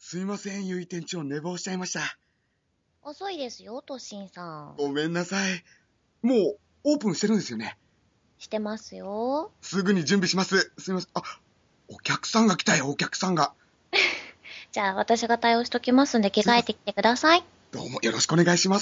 すいません、ゆい店長、寝坊しちゃいました。 遅いですよ、トッシンさん。 ごめんなさい。もう、オープンしてるんですよね。 してますよ。 すぐに準備します。すいません。あ、お客さんが来たよ、お客さんが。 じゃあ、私が対応しときますんで、着替えてきてください。 どうもよろしくお願いします。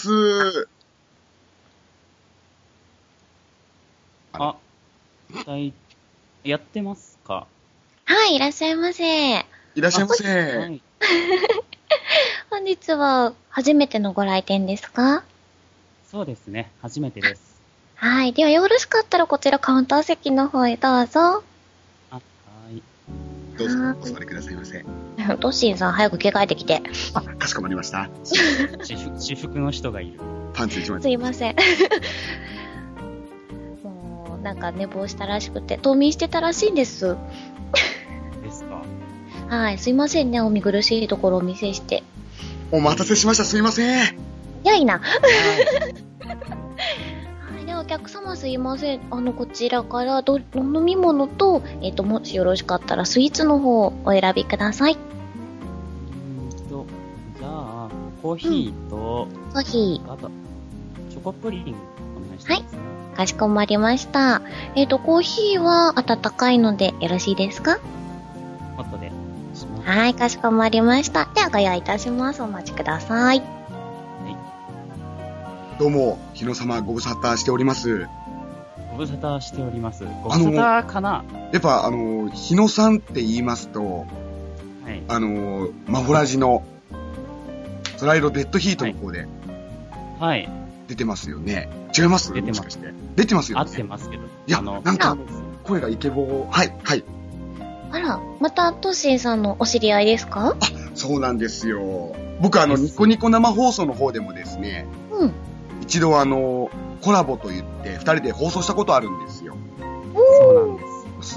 あ、やってますか？ はい、いらっしゃいませ。 いらっしゃいませ。 はい。 本日は、初めてのご来店ですか？ そうですね。初めてです。 はい。では、よろしかったら、こちらカウンター席の方へどうぞ。 はい。 どうぞ、お座りくださいませ。 トッシンさん、早く着替えてきて。 あ、かしこまりました。 私服の人がいる。 パンツ一枚。 すいません。もう、なんか寝坊したらしくて、冬眠してたらしいんです。 ですか。 はい。すいませんね、お見苦しいところをお見せして。 お待たせしました、すいません。 やいな。 はい。 はい。では、お客様すいません。こちらからお飲み物と、もしよろしかったらスイーツの方をお選びください。 じゃあ、コーヒーと、 コーヒあと、チョコプリンお願いします。 ー、かしこまりました。コーヒーは温かいのでよろしいですか？ ホットでします。 はい、かしこまりました。では、ご用意いたします。お待ちください。 どうも、日野様ご無沙汰しております。 ご無沙汰しております。ご無沙汰かな？ やっぱ、日野さんって言いますと、 はい。 マホラジの、スライドデッドヒートの方ではい。 出てますよね。違います？ 出てますもしかして。出てますよ合ね。 ってますけど。 いや、なんか、声がイケボー。はい、はい。 あら、またトッシンさんのお知り合いですか？ そうなんですよ。僕ニコニコ生放送の方でもですね、 うん。 一度コラボと言って二人で放送したことあるんですよ。 そうなんです。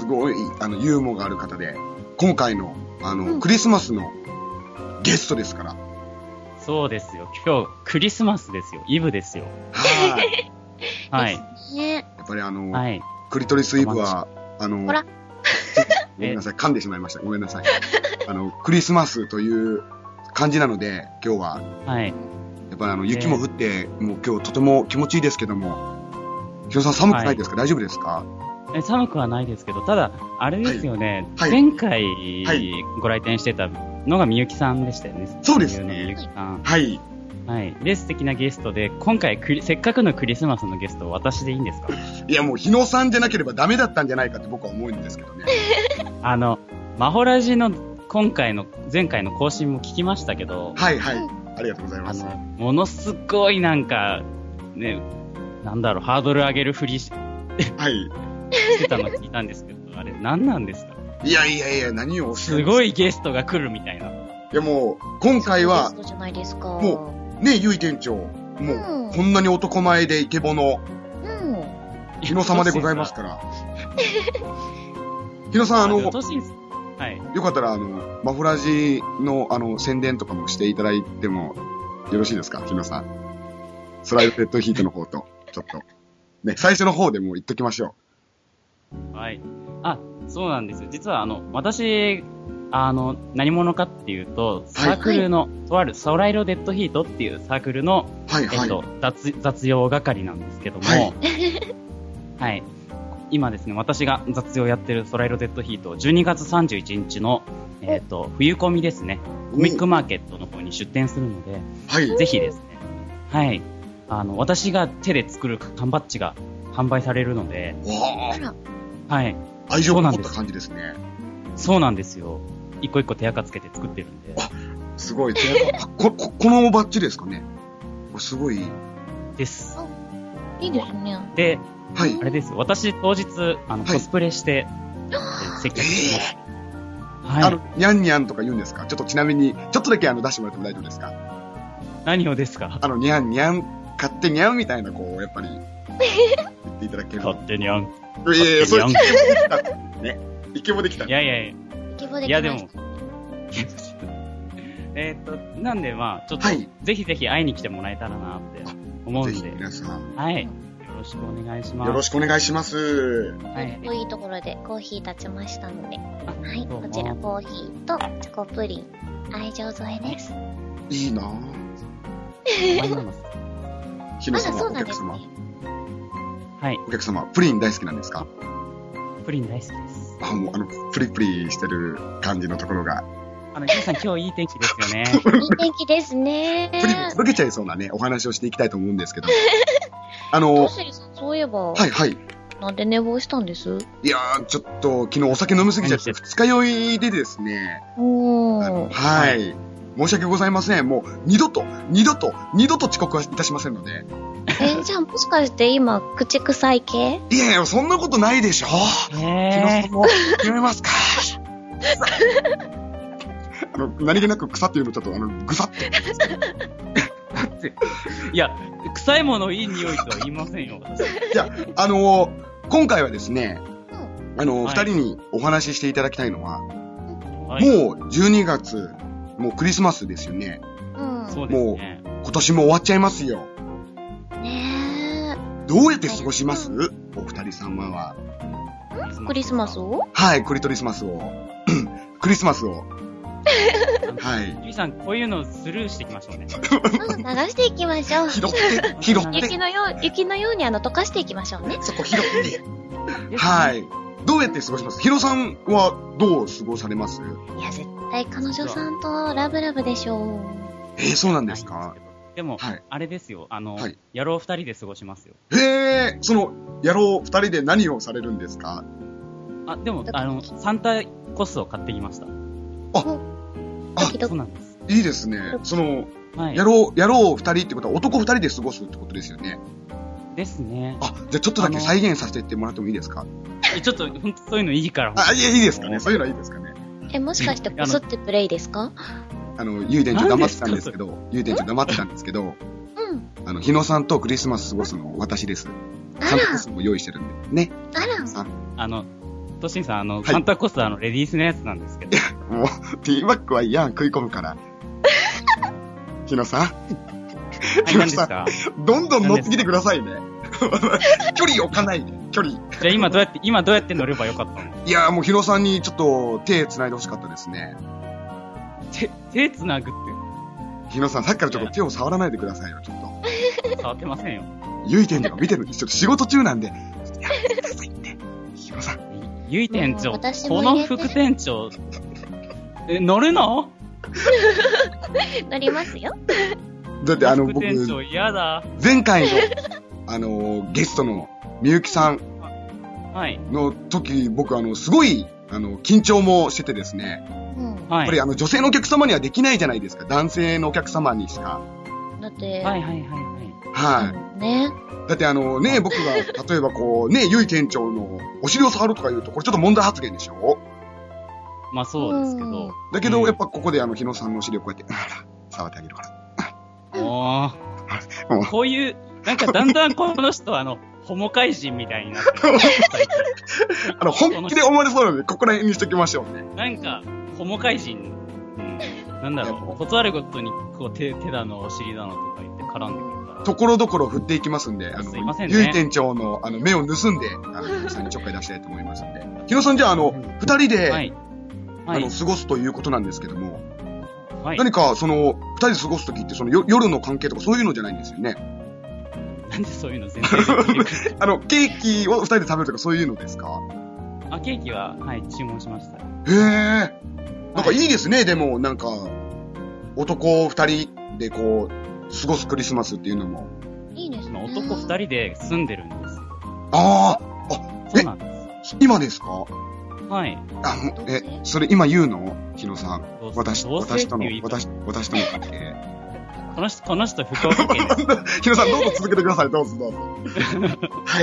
すごい、ユーモアがある方で、今回の、クリスマスのゲストですから。 そうですよ。今日、クリスマスですよ。イブですよ。 はい。 はい。 ね。 やっぱりはい。 クリトリスイブは、 ほら。 ごめんなさい、噛んでしまいました。ごめんなさい。クリスマスという感じなので、今日は、 はい。 やっぱり雪も降って、もう今日とても気持ちいいですけども、ひろさん寒くないですか？大丈夫ですか？ 寒くはないですけど、ただ、あれですよね、 はい前回、 はいご来店してたのがみゆきさんでしたよね。 そうですねみゆきさん。 はい。 はい。で、素敵なゲストで、今回せっかくのクリスマスのゲスト、私でいいんですか？ いや、もう日野さんじゃなければダメだったんじゃないかって僕は思うんですけどね。 マホラジの前回の更新も聞きましたけど、 はいはい。ありがとうございます。 ものすごいなんか、ね、なんだろう、ハードル上げるふりはい。 してたの聞いたんですけど、あれ何なんですか？ いやいやいや、何をおっしゃるんですか？ すごいゲストが来るみたいな。 いやもう、今回はゲス、トじゃないですか。 もね、ゆい店長、もう、こんなに男前でイケボの、 うん。 日野様でございますから。日野さん、 トシンさんはい。 よかったら、マフラジの、宣伝とかもしていただいてもよろしいですか？日野さん。スライドデッドヒートの方と、ちょっと。ね、最初の方でもう言っときましょはい。あ、そうなんですよ。実は私、何者かっていうと、サークルの、とあるソライロデッドヒートっていうサークルの、 う。はいはい。 雑用係なんですけども、 はいはい。今ですね、私が雑用やってるソライロデッドヒート、12月31日の、冬コミですね、コミックマーケットの方に出店するので、 はい。 ぜひですね、はい。私が手で作る缶バッジが販売されるので、 わあら。 はい。 あ、愛情が持った感じですね。 そうなんですよ。一個一個手垢つけて作ってるんで。 すごい。このバッジですかね。これすごい。 です。 いいですね。 で、 はい。 あれです。私当日、コスプレして、接客します。はい。 ニャンニャンとか言うんですか？ちょっとちなみに、ちょっとだけ出してもらっても大丈夫ですか？ 何をですか？ ニャンニャン、勝手にゃんみたいな、こう、やっぱり、言っていただける。 勝手にゃん。 いやいや、それ、イケボできた。ね。イケボできた。 いやいやいや。 イケボでいやでもきました。 なんでまあ、ちょっと、 はいぜひぜひ会いに来てもらえたらなって思うんぜひで、 皆さん、 はい。よろしくお願いします。 よろしくお願いします。 はい。 いいところでコーヒー立ちましたので。はい。 どうもこちらコーヒーとチョコプリン愛情添えです。 いいなぁ。日野さんはお客様。 はい。 お客様、プリン大好きなんですか？ プリン大好きです。 もうプリプリしてる感じのところが。 ヒロさん今日いい天気ですよね。 いい天気ですね。 プリン溶けちゃいそうなね、お話をしていきたいと思うんですけど。 トシリさん、そういえば。 はいはい。 なんで寝坊したんです？ いやー、ちょっと昨日お酒飲みすぎちゃって二日酔いでですね。はい。申し訳ございません。もう二度と遅刻はいたしませんので。 じゃあもしかして今、口臭い系？ いやいや、そんなことないでしょ。日野さんも決めますか？何気なく草っていうのちょっとぐさって。 いや、臭いものいい匂いとは言いませんよ。 いや、今回はですね、二人にお話ししていただきたいのは、 はい、 もう12月、もうクリスマスですよね。 そうですね。 もう今年も終わっちゃいますよ。 ねえ。どうやって過ごします？お二人様は。 クリスマスを？ はい、クリスマスを。クリスマスを。はい。 ゆりさん、こういうのスルーしていきましょうね。 流していきましょう。 拾って。 雪のように溶かしていきましょうね。 そこ拾って。はい。どうやって過ごします？ヒロさんはどう過ごされます？ いや、絶対彼女さんとラブラブでしょう。 そうなんですか？ でも、あれですよ。 野郎二人で過ごしますよ。 野郎二人で何をされるんですか？ でも、サンタコスを買ってきました。そうなんです。 いいですね。野郎二人ってことは男二人で過ごすってことですよね。 ですね。 じゃあちょっとだけ再現させてってもらってもいいですか？ ちょっと、ほんとそういうのいいから。 いいですかね。そういうのはいいですかね。 もしかしてこすってプレイですか？ ゆい店長黙ってたんですけど、日野さんとクリスマス過ごすの私です。サンタコスも用意してるんで。ね。 トシンさん、サンタコスはレディースのやつなんですけど。 もう、ティーバッグは嫌食い込むから。日野さん何ですか？ どんどん乗ってきてくださいね。距離置かないで、距離。 じゃあ今どうやって乗ればよかったの？ いや、もう日野さんにちょっと手繋いでほしかったですね。 手繋ぐって。 日野さん、さっきからちょっと手を触らないでくださいよ、ちょっと。 触ってませんよ。 ゆい店長見てるんです。ちょっと仕事中なんで。やめてくださいって。日野さん。 ゆい店長、この副店長、乗るの？ 乗りますよ。 だって僕、 副店長嫌だ。 前回の、ゲストのみゆきさんの時、僕、すごい、緊張もしててですね。やっぱり女性のお客様にはできないじゃないですか。男性のお客様にしか。 だって。 はい。 ね。 だって僕が、例えばゆい店長のお尻を触るとか言うと、これちょっと問題発言でしょ？ まあそうですけど。 だけど、やっぱここで日野さんのお尻をこうやって、触ってあげるから。 こういう、なんかだんだんこの人ホモ怪人みたいになってる。 本気で思われそうなので、ここら辺にしときましょうね。 なんか、ホモ怪人、なんだろう、ことあるごとに、手だの、お尻だのとか言って絡んでくるから。 ところどころ振っていきますんで、 すいませんね。 ゆい店長の、目を盗んで、皆さんにちょっかい出したいと思いますんで。日野さん、じゃあ、二人で、過ごすということなんですけども、何か、二人で過ごすときって、夜の関係とかそういうのじゃないんですよね。 なんでそういうの前提でケーキを二人で食べるとかそういうのですか？ ケーキは、注文しました。 なんかいいですね、でも、なんか、男二人で過ごすクリスマスっていうのも。 いいですね。 男二人で住んでるんですよ。 そうなんです。今ですか？ はい。 それ今言うの？日野さん。私との関係。 この人、福岡県です。 日野さん、どうぞ続けてください、どうぞ。はい。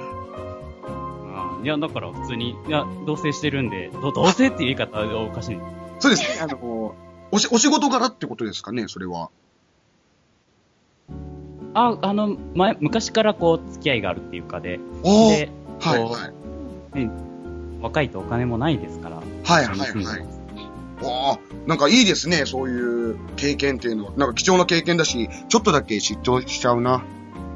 いや、だから普通に、同棲してるんで、同棲っていう言い方がおかしい。 そうですね、お仕事柄ってことですかね、それは。 昔から付き合いがあるっていうかで、若いとお金もないですから。 なんかいいですね、そういう経験っていうのは。なんか貴重な経験だし、ちょっとだけ嫉妬しちゃうな。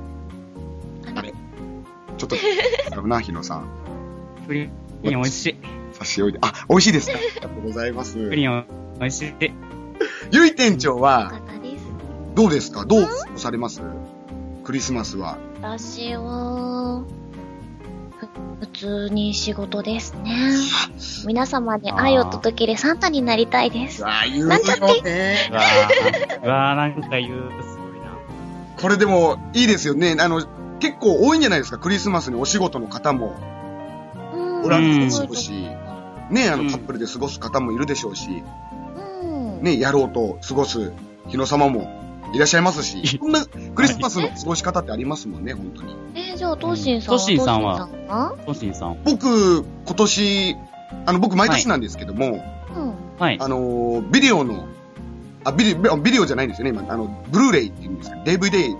ちょっと、日野さん。 プリン美味しい。 差し置いて。美味しいですか？ありがとうございます。 プリン美味しい。 ゆい店長は、どうですか？どうされます？クリスマスは。 私は、普通に仕事ですね。皆様に愛を届けるサンタになりたいです。なんちゃって。 なんか言う。すごいな。 これでも、いいですよね。結構多いんじゃないですか、クリスマスにお仕事の方も。おられるでしょうし。ね、カップルで過ごす方もいるでしょうし。ね、やろうと過ごす日の様もいらっしゃいますし、そんなクリスマスの過ごし方ってありますもんね、本当に。 じゃあ、トシンさんは？ トシンさんは僕、今年、僕毎年なんですけども、 はい。 ビデオの、ビデオじゃないんですよね、今。ブルーレイって言うんですか、DVD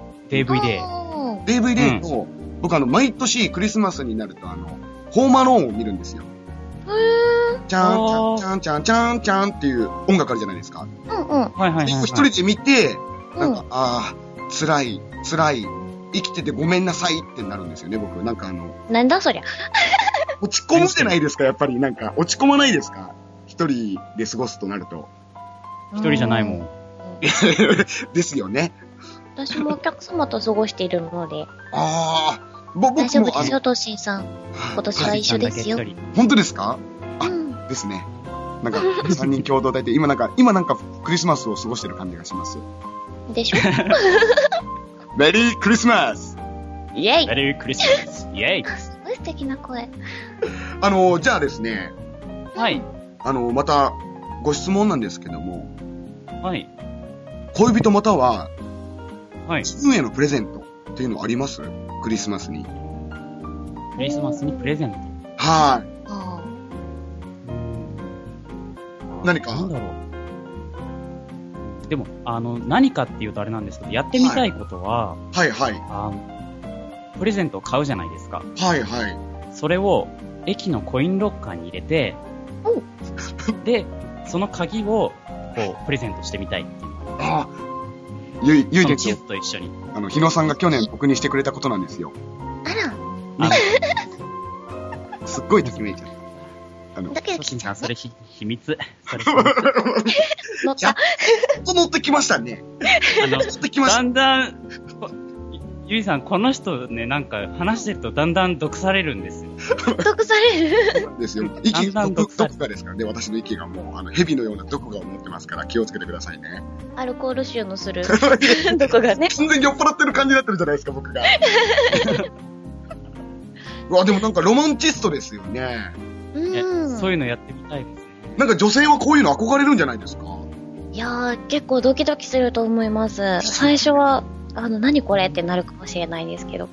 の、僕毎年クリスマスになるとホームアローンを見るんですよ。チャンチャンチャンチャンチャンっていう音楽あるじゃないですか。一人で見て、なんか、辛い、生きててごめんなさいってなるんですよね、僕。なんかなんだそりゃ。 落ち込むじゃないですか、やっぱり。なんか、落ち込まないですか？一人で過ごすとなると。 一人じゃないもん。 ですよね。 私もお客様と過ごしているので。 僕も大丈夫ですよ、トッシーさん。今年は一緒ですよ。 本当ですか？ですね。なんか、3人共同体で、今なんかクリスマスを過ごしてる感じがします。 でしょ？ メリークリスマス！ イェイ！ メリークリスマス！イェイ！ すごい素敵な声。 じゃあですね。 はい。 また、ご質問なんですけども。 はい。 恋人または、 はい。 自分へのプレゼントっていうのあります？クリスマスに。 クリスマスにプレゼント？ はい。何か？ なんだろう。でも、何かっていうとあれなんですけど、やってみたいことは、プレゼントを買うじゃないですか。それを、駅のコインロッカーに入れて、で、その鍵を、プレゼントしてみたいっていう。 ゆい店長。 地図と一緒に。 日野さんが去年僕にしてくれたことなんですよ。すっごいときめいちゃう。 だけどトシさん、それ秘密。 乗った。 乗ってきましたね。乗ってきました。 だんだん、ゆいさん、この人ね、なんか話してるとだんだん毒されるんですよ。 毒される？ ですよ。息が毒がですからね、私の息がもう、蛇のような毒が持ってますから気をつけてくださいね。 アルコール臭のする毒がね。 完全に酔っ払ってる感じになってるじゃないですか、僕が。うわ、でもなんかロマンチストですよね。 そういうのやってみたいですね。 なんか女性はこういうの憧れるんじゃないですか？ いやー、結構ドキドキすると思います。最初は、何これってなるかもしれないですけど。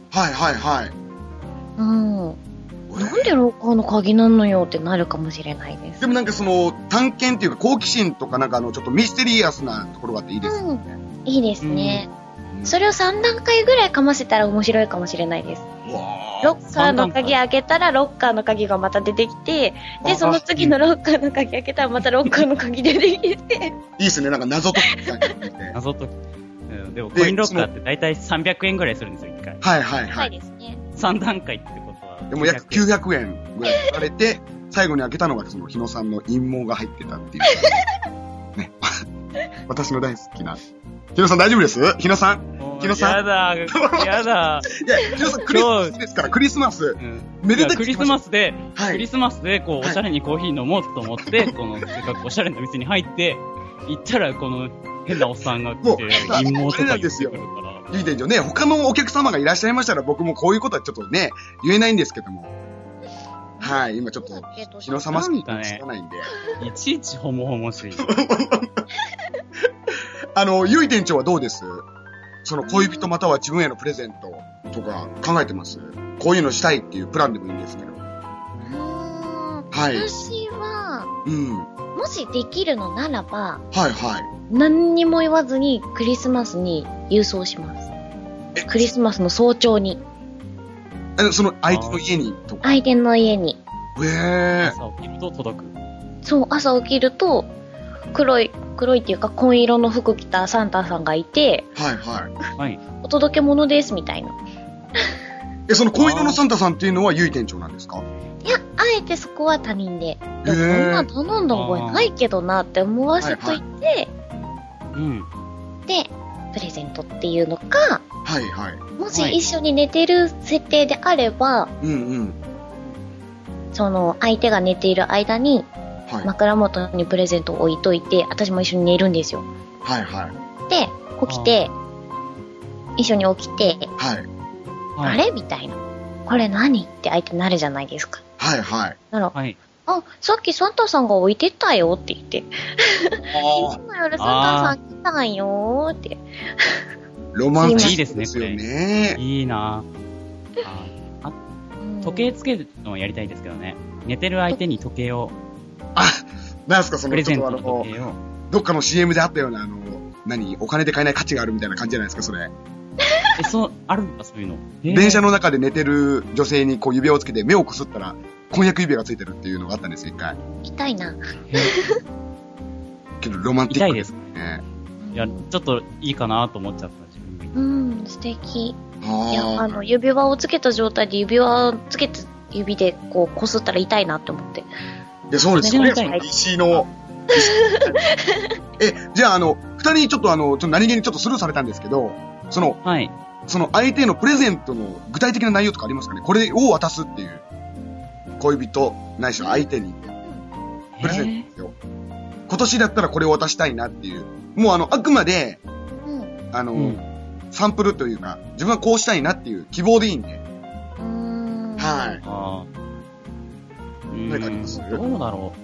なんでロッカーの鍵なのよってなるかもしれないです。 でもなんか探検っていうか好奇心とかなんかちょっとミステリアスなところがあっていいですよね。 いいですね。それを3段階ぐらいかませたら面白いかもしれないです。ロッカーの鍵開けたらロッカーの鍵がまた出てきて、で、その次のロッカーの鍵開けたらまたロッカーの鍵出てきて。いいですね、なんか謎解きみたいな。 謎解き。でもコインロッカーって大体300円ぐらいするんですよ、1回。 はいですね。 3段階ってことは。 でも約900円ぐらい取られて、最後に開けたのが日野さんの陰謀が入ってたっていう。ね。私の大好きな。日野さん大丈夫です？日野さん。日野さん。 やだ。 いや、日野さんクリスマスですから、クリスマス。 めでたくクリスマスで、おしゃれにコーヒー飲もうと思って、せっかくおしゃれな店に入って、行ったら、変なおっさんが来て、陰謀とか言ってくるから。 いい店長ね、他のお客様がいらっしゃいましたら、僕もこういうことはちょっとね、言えないんですけども。はい、今ちょっと、日野様しか知らないんで。 いちいちホモホモしい。 ゆい店長はどうです？恋人または自分へのプレゼントとか考えてます？こういうのしたいっていうプランでもいいんですけど。 私は、もしできるのならば、何にも言わずにクリスマスに郵送します。クリスマスの早朝に。 その相手の家にとか。 相手の家に。 朝起きると届く。 そう、朝起きると、黒いっていうか紺色の服着たサンタさんがいて、お届け物ですみたいな。 その紺色のサンタさんっていうのはゆい店長なんですか？ いや、あえてそこは他人で。でもこんな頼んだ覚えないけどなって思わせといて、 うん。で、プレゼントっていうのか、 はいはい。 もし一緒に寝てる設定であれば、 うんうん。 その相手が寝ている間に、枕元にプレゼントを置いといて、私も一緒に寝るんですよ。 はいはい。 で、起きて、一緒に起きて、 はい。 あれみたいな。これ何って相手になるじゃないですか。 はいはい。 なら、はい、あ、さっきサンタさんが置いてったよって言って。いつも夜サンタさん来たんよーって。 ロマンチックですよね。いいなあ、時計つけるのをやりたいですけどね。寝てる相手に時計を。 あ、なんすかそのプレゼントの時計を。 どっかの CM であったようなお金で買えない価値があるみたいな感じじゃないですか、それ。 あるんだ、そういうの。 電車の中で寝てる女性にこう指輪をつけて目をこすったら、婚約指輪がついてるっていうのがあったんですよ、一回。 痛いな。 けどロマンティックですね。 いや、ちょっといいかなと思っちゃった、自分が。素敵。いや、指輪をつけた状態で指輪をつけて指でこうこすったら痛いなって思って。 いや、そうですよね。石の。じゃあ二人ちょっと何気にちょっとスルーされたんですけど、 はい。 その相手のプレゼントの具体的な内容とかありますかね？これを渡すっていう。恋人、ないしは相手に。プレゼントですよ。今年だったらこれを渡したいなっていう。もうあくまで、サンプルというか、自分はこうしたいなっていう希望でいいんで。はい。何かあります？ どうだろ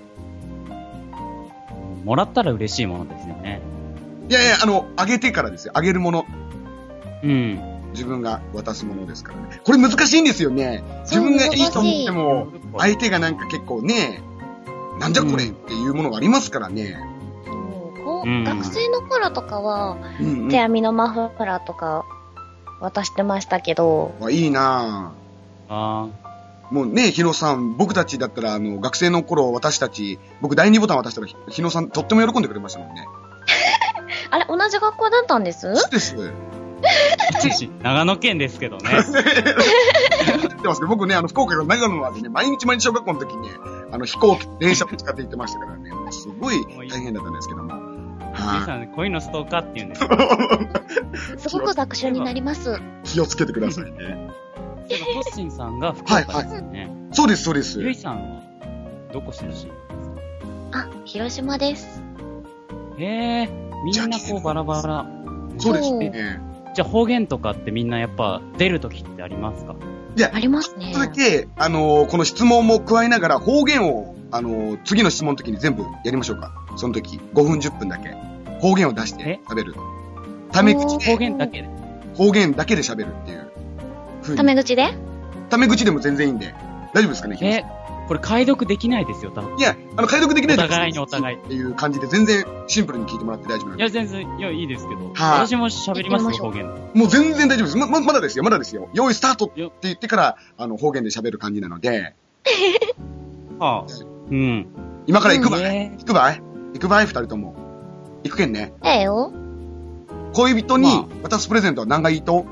う。もらったら嬉しいものですよね。 いやいや、あげてからですよ。あげるもの。 うん。 自分が渡すものですからね。これ難しいんですよね。自分がいいと思っても、相手がなんか結構ね、なんじゃこれっていうものがありますからね。 学生の頃とかは、手編みのマフラーとか渡してましたけど。 いいなぁ。もうね、日野さん、僕たちだったら学生の頃僕第2ボタン渡したら日野さんとっても喜んでくれましたもんね。 あれ、同じ学校だったんです？ そうです。 長野県ですけどね。 ってますけど、僕ね、福岡から長野までね、毎日小学校の時にね、飛行機、電車を使って行ってましたからね、すごい大変だったんですけども。 はい。こういうのストーカーって言うんですよ。 すごく学習になります。 気をつけてくださいね。 でも、ホッシンさんが福岡ですよね。 そうです、そうです。 ゆいさんは、どこ出身ですか？ あ、広島です。 へえ、みんなこうバラバラ。 そうですね。 じゃあ方言とかってみんなやっぱ出るときってありますか？ いや、ありますね。 それだけ、この質問も加えながら方言を、次の質問の時に全部やりましょうか。その時、5分10分だけ。方言を出して喋る。タメ口で。 方言だけで。 方言だけで喋るっていう。 タメ口で？ タメ口でも全然いいんで。大丈夫ですかね？ これ解読できないですよ、多分。 いや、解読できないです。 お互いにお互い。 っていう感じで全然シンプルに聞いてもらって大丈夫なんで。 いや、全然、いいですけど。私も喋りますよ、方言。 もう全然大丈夫です。まだですよ、まだですよ。用意スタートって言ってから、方言で喋る感じなので。 はあ。うん。 今から行くばい？行くばい二人とも。行くけんね。 ええよ。 恋人に渡すプレゼントは何がいいと？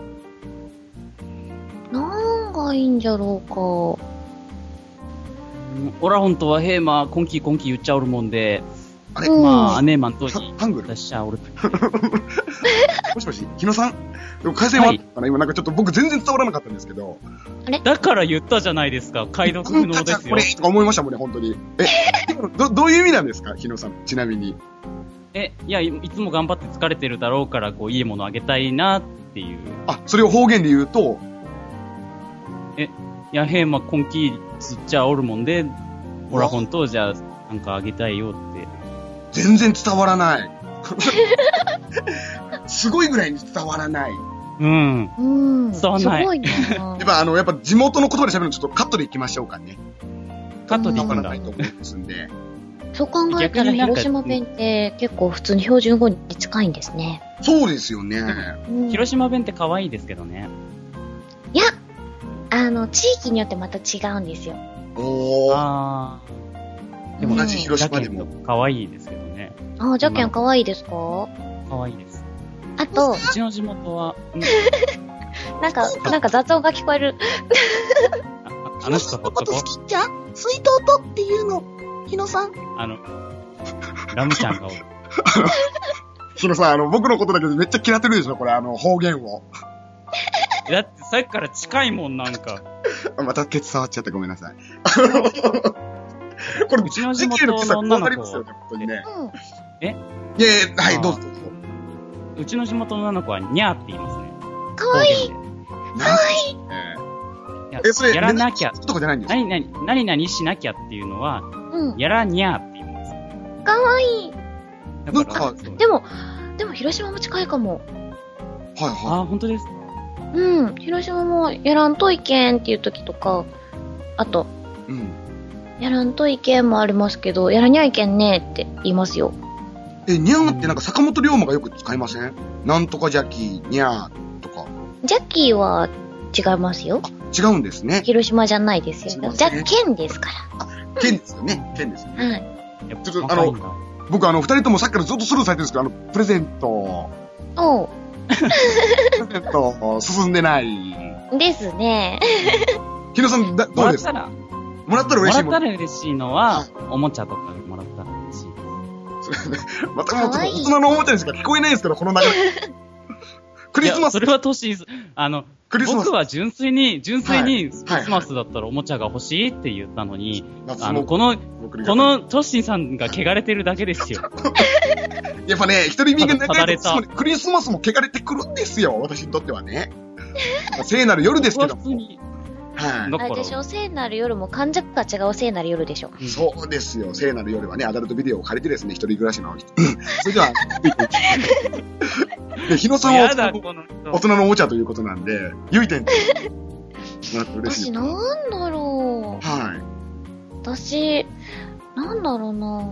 何がいいんじゃろうか。 オラ本当はヘーマー、今期言っちゃおるもんで、 あれまあ、姉マン当時、 ハングル出しちゃおる。 もしもし、日野さん回線はあったかな？今なんかちょっと僕全然伝わらなかったんですけど。 だから言ったじゃないですか。解読不能ですよ。 これとか思いましたもんね、本当に。どういう意味なんですか、日野さん、ちなみに。 いや、いつも頑張って疲れてるだろうから、こう、いいものあげたいなっていう。 あ、それを方言で言うと、 いや、ヘーマー、今期ずっちゃおるもんで、ほら、本当じゃあ、なんかあげたいよって。 全然伝わらない。すごいぐらいに伝わらない。 うん。伝わらない。 すごいな。 やっぱ地元の言葉で喋るのちょっとカットでいきましょうかね。 カットでいくんだ。 ないと思いますんで。 そう考えたら広島弁って結構普通に標準語に近いんですね。 そうですよね。 広島弁って可愛いですけどね。 いや、地域によってまた違うんですよ。 でも同じ広島でも。 可愛いですけどね。 ジャケン可愛いですか？ 可愛いです。 あと、 うちの地元は、 なんか雑音が聞こえる。 あの人ほっとこ。 好きじゃん？スイート音っていうの。日野さん。 ラムちゃんがおる。 ヒロさん、僕のことだけどめっちゃ嫌ってるでしょ、これ、方言を。 だってさっきから近いもん、なんか。 またケツ触っちゃってごめんなさい。これ、 うちの地元の女の子。 本当にね。 え？ いやいや、はい、どうぞどうぞ。 うちの地元の女の子はニャーって言いますね。 かわいい。かわいい。 それ、 やらなきゃ。 とかじゃないんですか？ 何々しなきゃっていうのは、やらにゃーって言います。 かわいい。 だから、 でも、広島も近いかも。 はいはい。 あ、本当ですか？ 広島もやらんといけんっていう時とか、あと、やらんといけんもありますけど、やらにゃいけんねって言いますよ。 にゃーってなんか坂本龍馬がよく使いません？なんとかジャッキー、にゃーとか。 ジャッキーは違いますよ。 違うんですね。 広島じゃないですよ。ジャッケンですから。 ケンですよね。ケンですよね。 はい。 ちょっと僕二人ともさっきからずっとスルーされてるんですけど、プレゼント。プレゼント、進んでない。 ですね。 ヒロさん、どうですか？もらったら嬉しいもん。 もらったら嬉しいのは、おもちゃとかもらったら嬉しい。 またもう大人のおもちゃにしか聞こえないですけど、この流れ。クリスマス。 それは年、僕は純粋にクリスマスだったらおもちゃが欲しいって言ったのに、このトッシーさんが汚れてるだけですよ。 やっぱね、一人身が長いとクリスマスも汚れてくるんですよ、私にとってはね。聖なる夜ですけど。 はい。あれでしょ、聖なる夜も漢字が違う聖なる夜でしょ。 そうですよ。聖なる夜はね、アダルトビデオを借りてですね、一人暮らしの人。それでは、日野さんは大人のおもちゃということなんで、ゆいてんってもらって嬉しい。 私なんだろう。 はい。 私、なんだろうな。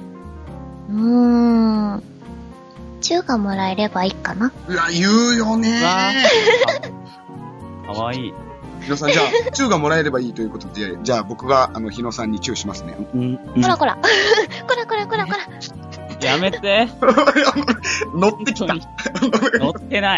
チューがもらえればいいかな。 いや、言うよねー。かわいい。 日野さん、じゃあ、チューがもらえればいいということで、じゃあ僕が、日野さんにチューしますね。 こらこら。こら。 やめて。 乗ってきた。 乗ってない。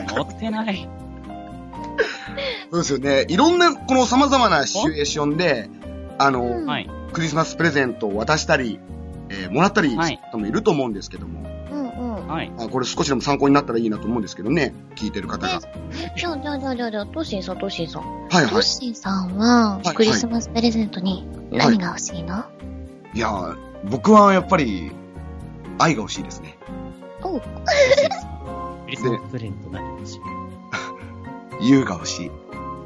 そうですよね。いろんな、この様々なシチュエーションで、クリスマスプレゼントを渡したり、もらったりする人もいると思うんですけども。これ少しでも参考になったらいいなと思うんですけどね。聞いてる方が。 じゃあ、トッシーさん。 はいはい。 トッシーさんは、クリスマスプレゼントに何が欲しいの？ いや、僕はやっぱり、愛が欲しいですね。 クリスマスプレゼント何欲しい？ 優が欲しい。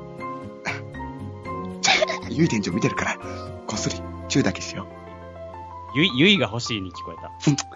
ゆい店長見てるから、こっそり、チューだけしよう。ゆいが欲しいに聞こえた。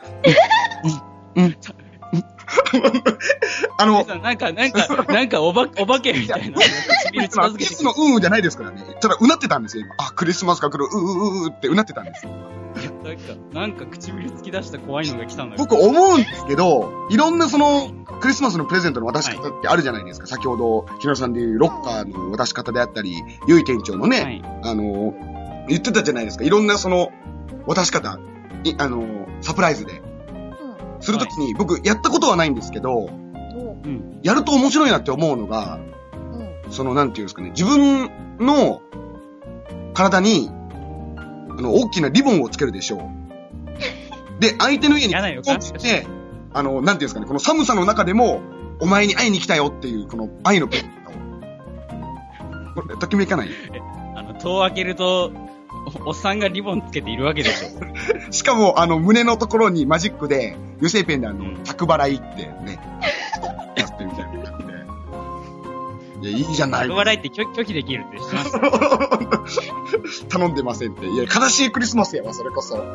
なんかお化けみたいな。 唇近づけてきのじゃないですからね。ただ、うなってたんですよ、今。あ、クリスマスが来る、ってうなってたんですよ。 なんか唇突き出した怖いのが来たんだよ。 僕思うんですけど、いろんなクリスマスのプレゼントの渡し方ってあるじゃないですか。先ほど、ひなさんでいうロッカーの渡し方であったり、ゆい店長のね、言ってたじゃないですか。いろんな渡し方、サプライズで。するときに、僕、やったことはないんですけど、やると面白いなって思うのが、なんていうんですかね、自分の体に、大きなリボンをつけるでしょう。で、相手の家に来て、なんていうんですかね、この寒さの中でも、お前に会いに来たよっていう、この愛のプレゼントを。これ、ときめかない？ 戸を開けると、おっさんがリボンつけているわけでしょ。 しかも、胸のところにマジックで、油性ペンで着払いってね、やってみたいな感じで。いや、いいじゃない。 着払いって拒否できるって知ってます頼んでませんって。いや、悲しいクリスマスやわ、それこそ。はい。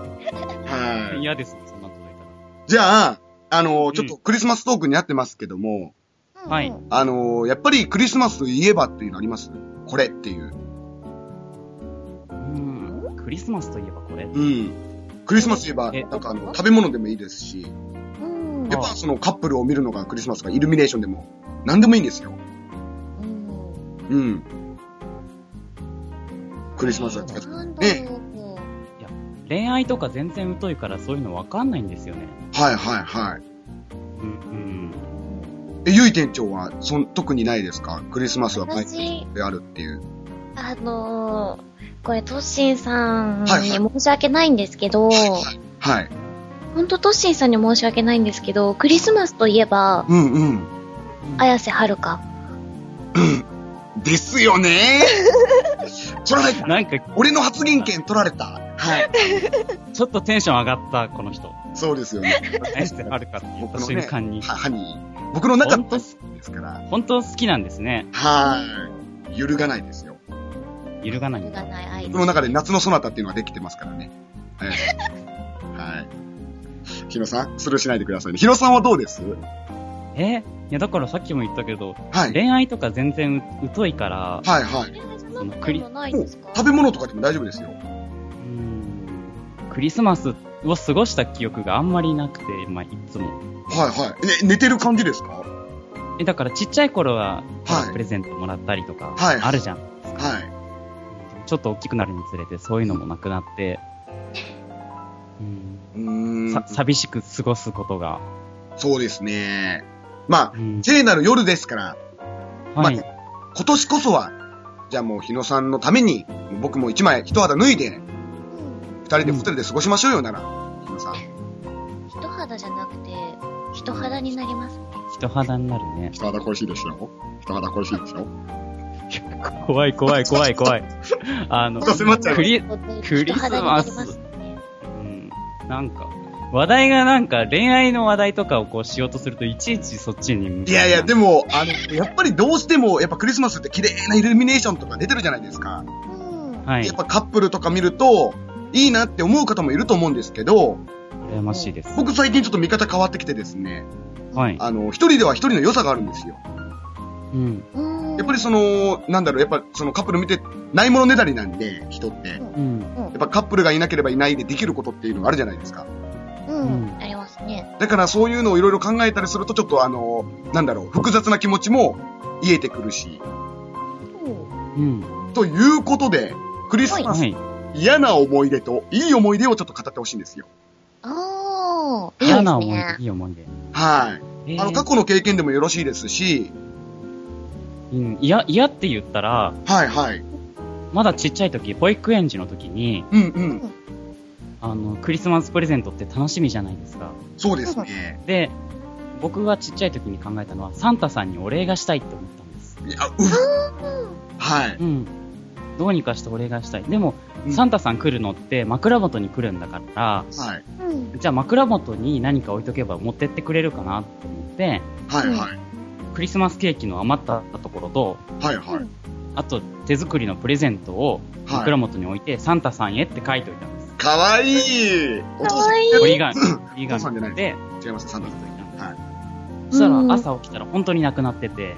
嫌ですね、そんなこと言ったら。 じゃあ、ちょっとクリスマストークになってますけども、 はい。 やっぱりクリスマスといえばっていうのあります？これっていう。 クリスマスといえばこれ？ クリスマスといえば、なんか食べ物でもいいですし、やっぱカップルを見るのがクリスマスがイルミネーションでも、何でもいいんですよ。クリスマスは近づく。 いや、恋愛とか全然疎いからそういうの分かんないんですよね。 はい。ゆい店長は、特にないですか？クリスマスは毎日であるっていう。 これ、トッシンさんに申し訳ないんですけど、 はい。 ほんとトッシンさんに申し訳ないんですけど、クリスマスといえば、綾瀬はるか。 ですよね取られた。なんか、俺の発言権取られた。はい。 ちょっとテンション上がった、この人。 そうですよね。 綾瀬はるかって言った瞬間に。 僕の中ですから。 本当好きなんですね。 はい。揺るがないですよ。 揺るがないんだ。 僕の中で夏のソナタっていうのができてますからね。はい。はい。ヒロさん、スルーしないでくださいね。ヒロさんはどうです？ いや、だからさっきも言ったけど、はい、恋愛とか全然疎いから、 はいはい。食べ物とかでも大丈夫ですよ。 クリスマスを過ごした記憶があんまりなくて、まあ、いつも。 はいはい。寝てる感じですか？ だからちっちゃい頃は、プレゼントもらったりとか、あるじゃん。はい。ちょっと大きくなるにつれてそういうのもなくなって、寂しく過ごすことが。 そうですね。まあ、聖なる夜ですから、まあ、今年こそは、じゃあもう日野さんのために、僕も一肌脱いで、二人でホテルで過ごしましょうよなら、日野さん。 一肌じゃなくて、人肌になりますね。 人肌になるね。 人肌恋しいですよ。人肌恋しいですよ。 怖い。 迫っちゃう。 クリスマス。なんか、話題がなんか恋愛の話題とかをこうしようとするといちいちそっちに向く。 いや、でも、やっぱりどうしても、やっぱクリスマスって綺麗なイルミネーションとか出てるじゃないですか。はい。やっぱカップルとか見ると、いいなって思う方もいると思うんですけど、 羨ましいです。 僕最近ちょっと見方変わってきてですね、 はい。 一人では一人の良さがあるんですよ。やっぱりやっぱそのカップル見てないものねだりなんで、人って。やっぱカップルがいなければいないでできることっていうのがあるじゃないですか。 ありますね。 だからそういうのをいろいろ考えたりするとちょっと複雑な気持ちも癒えてくるし。ということで、クリスマス、嫌な思い出といい思い出をちょっと語ってほしいんですよ。 嫌な思い出、いい思い出。 はい。過去の経験でもよろしいですし、 嫌って言ったら、 はいはい。 まだちっちゃい時、保育園児の時に、クリスマスプレゼントって楽しみじゃないですか。 そうですね。 で、僕がちっちゃい時に考えたのは、サンタさんにお礼がしたいって思ったんです。 はい。 どうにかしてお礼がしたい。でも、サンタさん来るのって枕元に来るんだから、じゃあ枕元に何か置いとけば持ってってくれるかなと思って、クリスマスケーキの余ったところと、あと手作りのプレゼントを枕元に置いて、サンタさんへって書いておいたんです。 かわいい。 折り紙で、 違います、サンタさん。 そしたら朝起きたら本当になくなってて。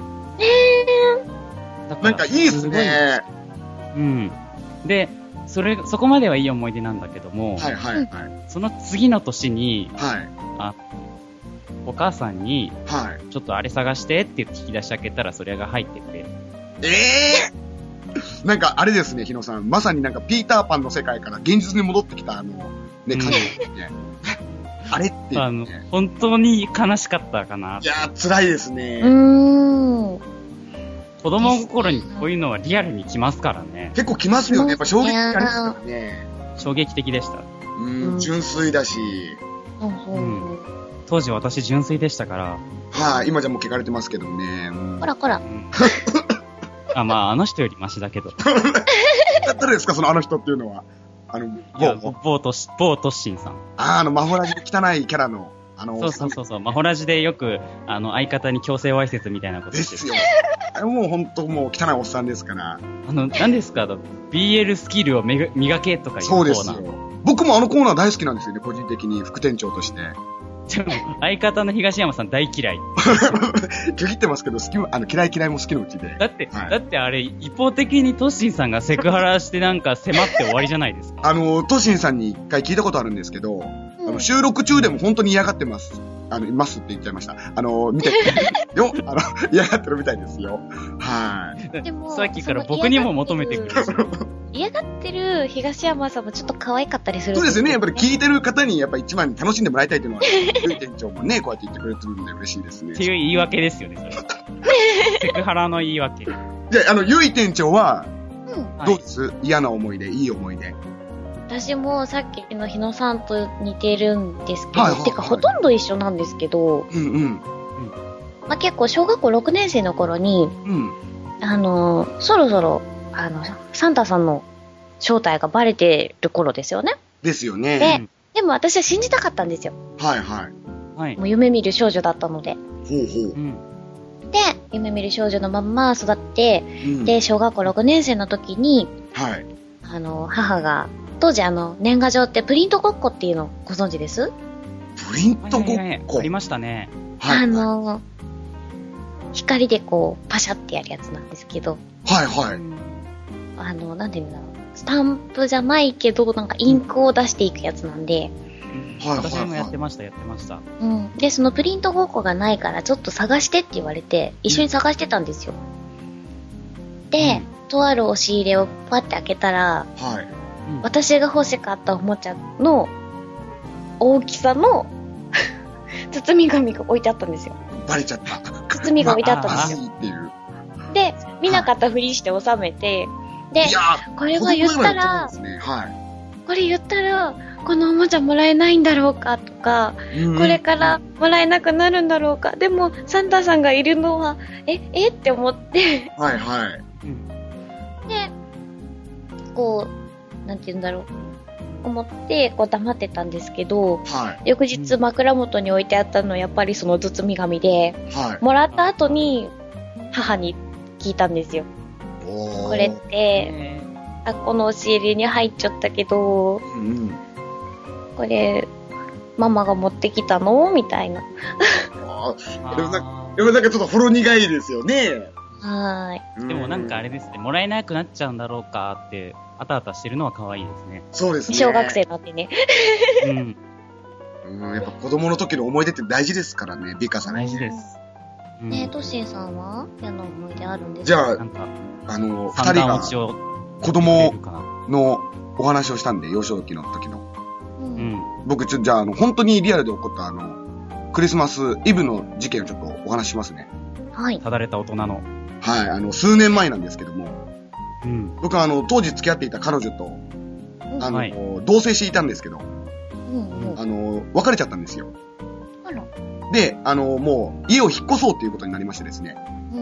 なんかいいっすね。 で、そこまではいい思い出なんだけども、その次の年に、お母さんに、ちょっとあれ探してって言って引き出し開けたらそれが入ってて。 なんかあれですね、日野さん。まさになんかピーターパンの世界から現実に戻ってきた感じですね。あれって本当に悲しかったかな。 いやー、辛いですね。 子供心にこういうのはリアルに来ますからね。 結構来ますよね。やっぱ衝撃ありますからね。 衝撃的でした。 純粋だし。 当時私純粋でしたから。 今じゃもう汚れてますけどね。 こら。 あの人よりマシだけど。 誰ですか、そのあの人っていうのは。 某トッシンさん。 マホラジで汚いキャラの。 そう。マホラジでよく、相方に強制わいせつみたいなことですよ。もうほんともう汚いおっさんですから。 何ですかBL スキルを磨けとかいうコーナー。 そうですよ。僕もあのコーナー大好きなんですよね、個人的に副店長として。 でも、相方の東山さん大嫌い。 拒否ってますけど、嫌いも好きのうちで。 だってあれ、一方的にトッシンさんがセクハラしてなんか迫って終わりじゃないですか。 トッシンさんに一回聞いたことあるんですけど、収録中でも本当に嫌がってます。いますって言っちゃいました。見てよ、嫌がってるみたいですよ。 でも、 さっきから僕にも求めてくる。 嫌がってる東山さんもちょっと可愛かったりする。 そうですよね。やっぱり聞いてる方にやっぱ一番に楽しんでもらいたいというのは、店長もね、こうやって言ってくれてるんで嬉しいですね。 っていう言い訳ですよね、それ。セクハラの言い訳。 じゃあ、ゆい店長は、どうです？嫌な思い出、いい思い出。 私もさっきの日野さんと似てるんですけど、てかほとんど一緒なんですけど、まあ、結構小学校6年生の頃に、そろそろ、サンタさんの正体がバレてる頃ですよね。 ですよね。 でも私は信じたかったんですよ。 はいはい。 もう夢見る少女だったので。 ほうほう。 で、夢見る少女のまんま育って、で、小学校6年生の時に、母が、当時年賀状ってプリントごっこっていうのご存知です？ プリントごっこ、 ありましたね。 光でこう、パシャってやるやつなんですけど。 はいはい。 なんていうんだろう。スタンプじゃないけど、なんかインクを出していくやつなんで。 私もやってました。 で、そのプリントごっこがないから、ちょっと探してって言われて、一緒に探してたんですよ。で、とある押し入れをパッて開けたら、私が欲しかったおもちゃの大きさの包み紙が置いてあったんですよ。 バレちゃった。 包みが置いてあったんですよ。で、見なかったふりして収めて、で、これは言ったら、これ言ったら、このおもちゃもらえないんだろうかとか、これからもらえなくなるんだろうか、でもサンタさんがいるのは、って思って、で、こう、なんて言うんだろう、思って、こう黙ってたんですけど、翌日枕元に置いてあったのはやっぱりその包み紙で、もらった後に母に聞いたんですよ。これって、この押し入れに入っちゃったけど、これ、ママが持ってきたのみたいな。 でもなんかちょっとほろ苦いですよね。 でもなんかあれですね、もらえなくなっちゃうんだろうかって、あたあたしてるのは可愛いですね。 そうですね。 小学生なんでね。 やっぱ子供の時の思い出って大事ですからね、美香さん。 大事です。 トッシーさんは嫌な思い出あるんですか？ じゃあ、二人が子供のお話をしたんで、幼少期の時の。僕じゃあ、本当にリアルで起こったクリスマスイブの事件をちょっとお話ししますね。 ただれた大人の。 数年前なんですけども、僕は当時付き合っていた彼女と、同棲していたんですけど、別れちゃったんですよ。で、もう、家を引っ越そうっていうことになりましてですね。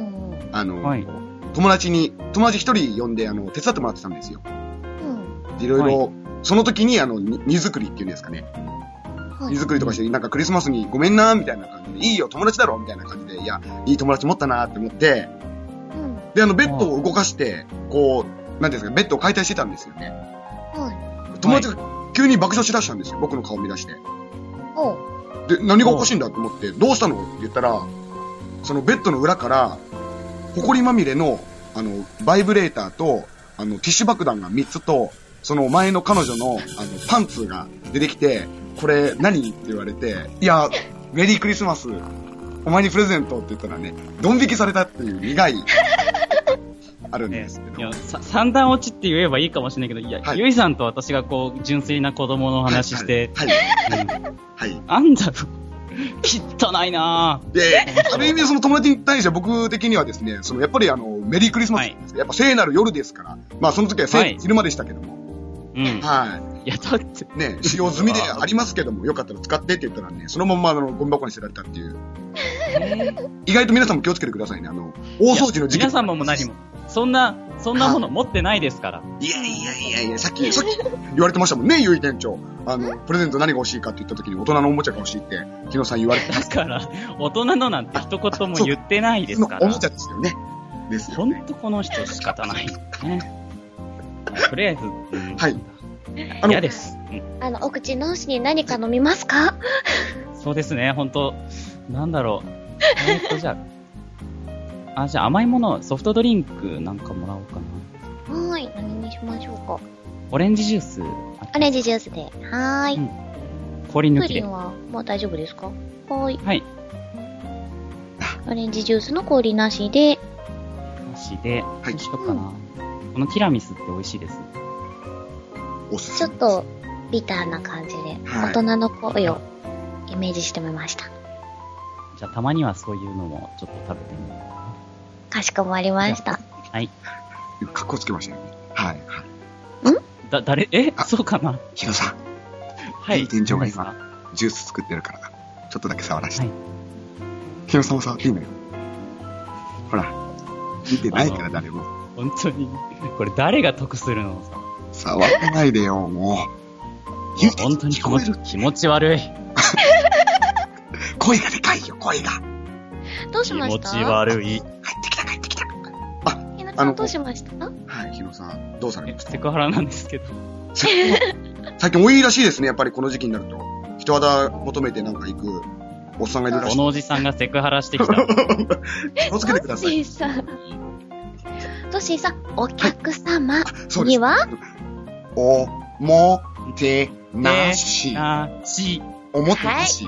友達一人呼んで、手伝ってもらってたんですよ。いろいろ、その時に、荷造りっていうんですかね。荷造りとかして、なんかクリスマスにごめんな、みたいな感じで、いいよ、友達だろ、みたいな感じで、いや、いい友達持ったなって思って、で、ベッドを動かして、こう、なんていうんですか、ベッドを解体してたんですよね。友達が急に爆笑しだしたんですよ、僕の顔を見出して。で、何がおかしいんだと思って、どうしたのって言ったら、そのベッドの裏から、埃まみれの、バイブレーターと、ティッシュ爆弾が3つと、その前の彼女の、パンツが出てきて、これ何って言われて、いや、メリークリスマス、お前にプレゼントって言ったらね、ドン引きされたっていう苦い、あるんですけど。 いや、三段落ちって言えばいいかもしれないけど、いや、ゆいさんと私がこう、純粋な子供の話して、なんだろう。汚いなぁ。 で、ある意味その友達に対しては僕的にはですね、やっぱりメリークリスマス、やっぱ聖なる夜ですから、まあその時は昼間でしたけども。 いや、だって。 ね、使用済みでありますけども、よかったら使ってって言ったらね、そのまんまゴミ箱に捨てられたっていう。意外と皆さんも気をつけてくださいね、大掃除の時期。 皆さんも何も。そんなもの持ってないですから。 いや、さっき言われてましたもんね、ゆい店長。プレゼント何が欲しいかって言った時に大人のおもちゃが欲しいって、日野さん言われてます。 だから、大人のなんて一言も言ってないですから。 おもちゃですよね。 ほんとこの人仕方ない。ね。とりあえず、嫌です。 お口直しに何か飲みますか？ そうですね、ほんと、なんだろう。じゃあ甘いもの、ソフトドリンクなんかもらおうかな。 何にしましょうか。 オレンジジュース。 オレンジジュースで。 氷抜きで。 プリンはもう大丈夫ですか？はい。オレンジジュースの氷なしで。 どうしようかな。このティラミスって美味しいです。 ちょっとビターな感じで、大人の声をイメージしてみました。 じゃあたまにはそういうのもちょっと食べてみようかな。 かしこまりました。 はい。 かっこつけましたよね。 誰そうかな。 ヒロさん。 はい。 店長が今、ジュース作ってるから、ちょっとだけ触らして。はい。ヒロさんも触っていいのよ。ほら、見てないから誰も。 本当に、これ誰が得するのさ。触ってないでよ、もう。 本当に気持ち悪い。 声がでかいよ、声が。 どうしました？ 気持ち悪い。 帰ってきた。 ひなさんどうしました？ はい、ひのさん、どうされました？ セクハラなんですけど。 最近多いらしいですね、やっぱりこの時期になると。人肌求めてなんか行くおっさんがいるらしい。 このおじさんがセクハラしてきた。 気をつけてください。 トシーさん、お客様には、 おもてなし。おもてなし。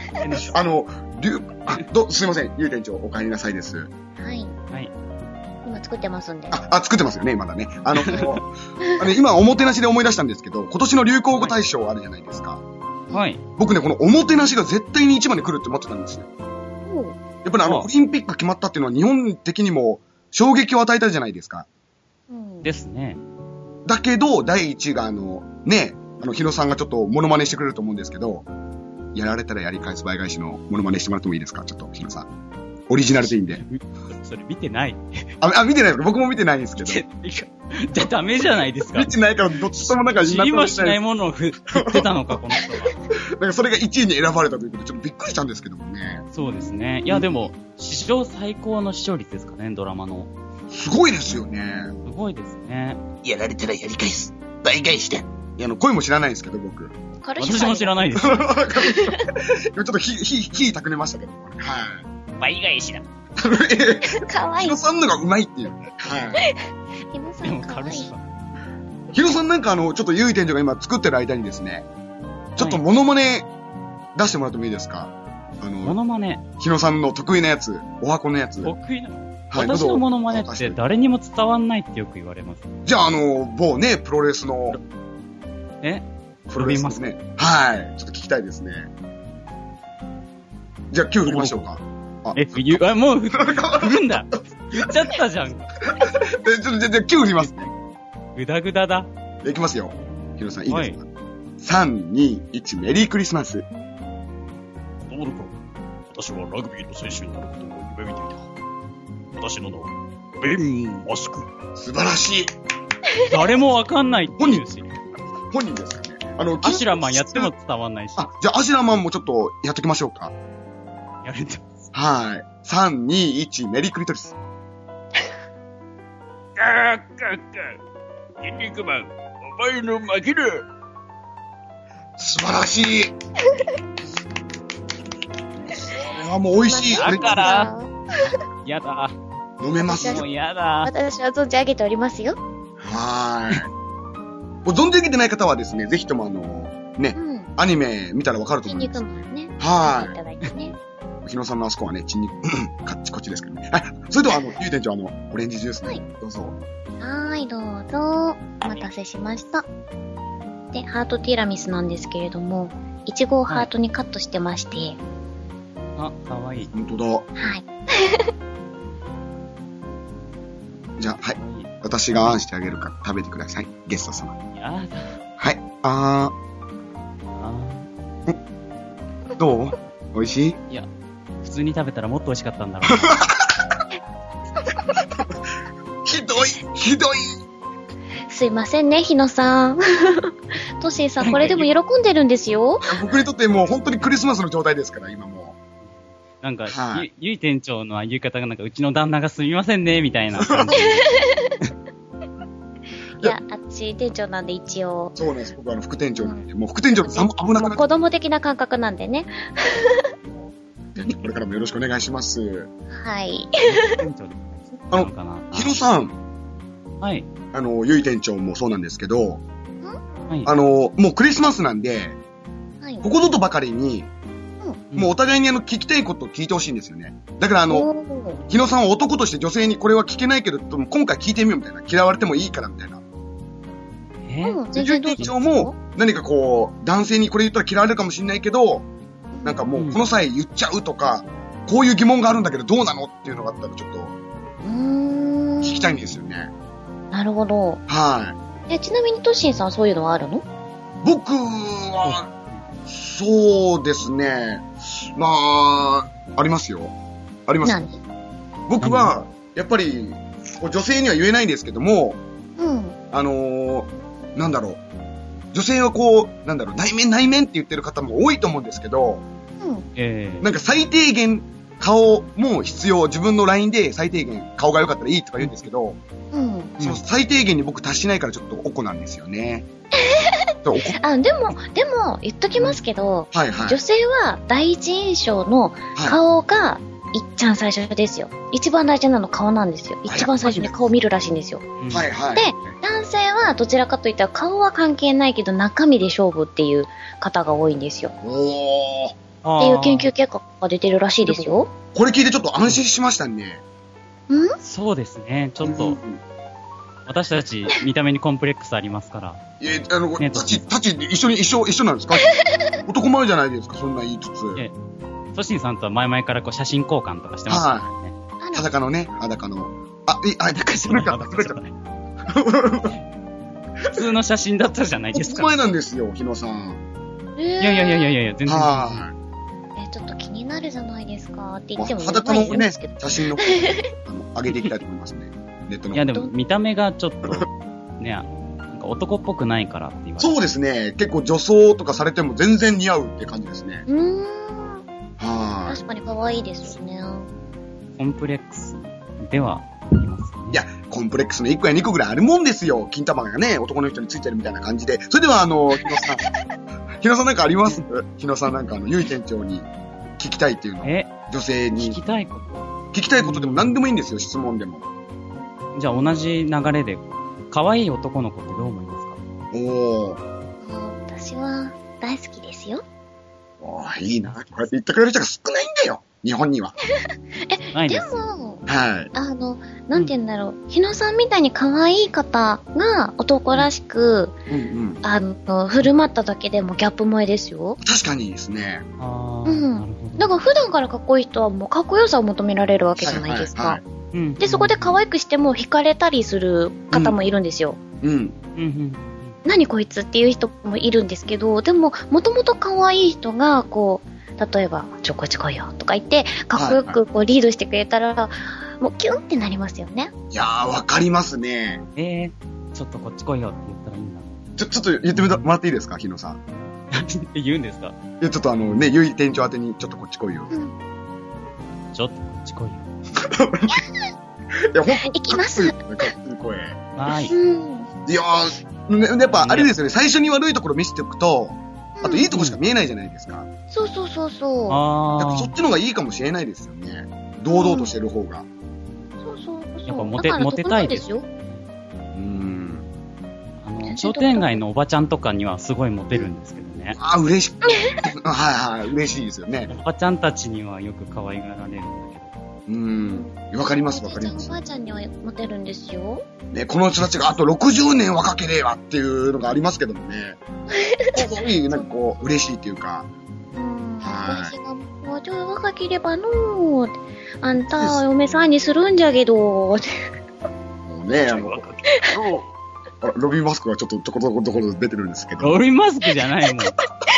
すいません、ゆう店長、お帰りなさいです。 はい。今作ってますんで。 作ってますよね、まだね。今、おもてなしで思い出したんですけど、今年の流行語大賞あるじゃないですか。 はい。 僕ね、このおもてなしが絶対に一番に来るって思ってたんですよ。やっぱりオリンピック決まったっていうのは日本的にも衝撃を与えたじゃないですか。 ですね。 だけど、第一がヒロさんがちょっとモノマネしてくれると思うんですけど、やられたらやり返す倍返しのモノマネしてもらってもいいですか？ちょっと、ヒロさん。オリジナルでいいんで。 それ見てない。 見てないですか？僕も見てないんですけど。じゃダメじゃないですか。 見てないから、どっちともなんか知りもしないものを振ってたのか、この人は。 なんかそれが1位に選ばれたということで、ちょっとびっくりしたんですけどもね。 そうですね。いや、でも、史上最高の視聴率ですかね、ドラマの。 すごいですよね。 すごいですね。 やられたらやり返す。倍返して。声も知らないんですけど、僕。 私も知らないです。 ちょっと火たくねましたけど。はい。 倍返しだ。 かわいい。 ヒロさんのがうまいっていう。はい。 ヒロさんかわいい。 ヒロさんなんかちょっとゆい店長が今作ってる間にですね、ちょっとモノマネ出してもらってもいいですか？ モノマネ？ ヒロさんの得意なやつ、お箱のやつ。 得意な？私のモノマネって誰にも伝わんないってよく言われます。 じゃあ某ね、プロレスの。プロレスですね。はい。ちょっと聞きたいですね。じゃあ9振りましょうか。 もう振るんだ。言っちゃったじゃん。 じゃあ9振りますね。 ぐだぐだだ。 いきますよ。ヒロさんいいですか？ 3、2、1、メリークリスマス。 どうだか。私はラグビーの選手になることを夢見ていた。私の名は、ベン・マスク。 素晴らしい。 誰もわかんないっていうし。 本人ですかね。 アシュラマンやっても伝わんないし。 じゃあアシュラマンもちょっとやっときましょうか。 やれてます。 はい。3、2、1、メリークリトリス。 筋肉マン、お前の負けだ。 素晴らしい。これはもう美味しい。 だから。やだ。 飲めますよ。 もうやだ。 私は存じ上げておりますよ。 はい。存じ上げてない方はですね、ぜひともアニメ見たらわかると思います。 筋肉マンね。 はい。 いただいてね。 日野さんのあそこはね、筋肉、カッチコチですけどね。はい。それではゆう店長オレンジジュースね。どうぞ。 はい、どうぞ。お待たせしました。で、ハートティラミスなんですけれども、いちごをハートにカットしてまして。 かわいい。 本当だ。 はい。 じゃあ、はい。私があんしてあげるから食べてください。ゲスト様。 やだ。 はい。どう？美味しい？ いや、普通に食べたらもっと美味しかったんだろうな。 ひどい。 すいませんね、日野さん。トシーさん、これでも喜んでるんですよ。 僕にとってもう本当にクリスマスの状態ですから、今もう。なんか、ゆい店長の言い方がなんか、うちの旦那がすみませんね、みたいな感じ。 いや、あっち店長なんで一応。 そうなんです。僕副店長なんで、もう副店長の危なくなって。 子供的な感覚なんでね。 これからもよろしくお願いします。 はい。 ヒロさん。 はい。 ゆい店長もそうなんですけど、もうクリスマスなんで、ここぞとばかりに、もうお互いに聞きたいことを聞いてほしいんですよね。だから日野さんは男として女性にこれは聞けないけど、今回聞いてみようみたいな。嫌われてもいいからみたいな。ゆい店長も何か男性にこれ言ったら嫌われるかもしれないけど、なんかもうこの際言っちゃうとか、こういう疑問があるんだけどどうなのっていうのがあったらちょっと、聞きたいんですよね。 なるほど。 はい。 ちなみにトッシンさんそういうのはあるの？ 僕は、そうですね。まあ、ありますよ。あります。 何？ 僕は、やっぱり、女性には言えないんですけども、なんだろう。女性は内面って言ってる方も多いと思うんですけど、なんか最低限顔も必要。自分の LINE で最低限顔が良かったらいいとか言うんですけど、その最低限に僕達しないからちょっとおこなんですよね。 でも、言っときますけど、女性は第一印象の顔がいっちゃん最初ですよ。一番大事なの顔なんですよ。一番最初に顔を見るらしいんですよ。で、男性はどちらかといったら顔は関係ないけど中身で勝負っていう方が多いんですよ。っていう研究結果が出てるらしいですよ。 これ聞いてちょっと安心しましたね。 そうですね。ちょっと、私たち見た目にコンプレックスありますから。 タチ一緒なんですか？男前じゃないですか、そんな言いつつ。 トシンさんとは前々からこう写真交換とかしてますからね。 裸の。 裸じゃない。普通の写真だったじゃないですか。 男前なんですよ、日野さん。 いや、全然。 ちょっと気になるじゃないですかって言っても裸のね、写真の上げていきたいと思いますね。ネットの。 いや、でも見た目がちょっと、ね、なんか男っぽくないからって言われて。 そうですね。結構女装とかされても全然似合うって感じですね。 確かに可愛いですよね。 コンプレックスではありますね。 いや、コンプレックスの1個や2個ぐらいあるもんですよ。金玉がね、男の人についてるみたいな感じで。それでは日野さんなんかあります？日野さんなんかゆい店長に聞きたいっていうの。女性に。 聞きたいことでも何でもいいんですよ、質問でも。 じゃあ同じ流れで、可愛い男の子ってどう思いますか？ 私は大好きですよ。 いいな。こうやって言ってくれる人が少ないんだよ。日本には。 でも、なんて言うんだろう。日野さんみたいに可愛い方が男らしく、振る舞っただけでもギャップ萌えですよ。 確かにですね。 だから普段からかっこいい人はもうかっこよさを求められるわけじゃないですか。で、そこで可愛くしても惹かれたりする方もいるんですよ。何こいつっていう人もいるんですけど、でも、もともと可愛い人が、例えば、こっち来いよとか言って、かっこよくリードしてくれたら、もうキュンってなりますよね。 いやー、わかりますね。 ちょっとこっち来いよって言ったらいいんだ。 ちょっと言ってもらっていいですか、日野さん。 言うんですか？ いや、ちょっとゆい店長宛てに、ちょっとこっち来いよ。 ちょっとこっち来いよ。 いや、ほんと、 行きます。 かっこいい声。 はい。 いやー、やっぱあれですよね、最初に悪いところ見せておくと、あといいとこしか見えないじゃないですか。 そう。 やっぱそっちの方がいいかもしれないですよね。堂々としてる方が。 やっぱモテたいですよ。商店街のおばちゃんとかにはすごいモテるんですけどね。 嬉しい。嬉しいですよね。 おばちゃんたちにはよく可愛がられるんだけど。 わかります。 おばあちゃんにはモテるんですよ。 ね、この人たちがあと60年若ければっていうのがありますけどもね。なんか嬉しいっていうか。 私がもうちょい若ければあんた嫁さんにするんじゃけど。もうね、ロビンマスクがちょっとどこどこ出てるんですけど。 ロビンマスクじゃないもん。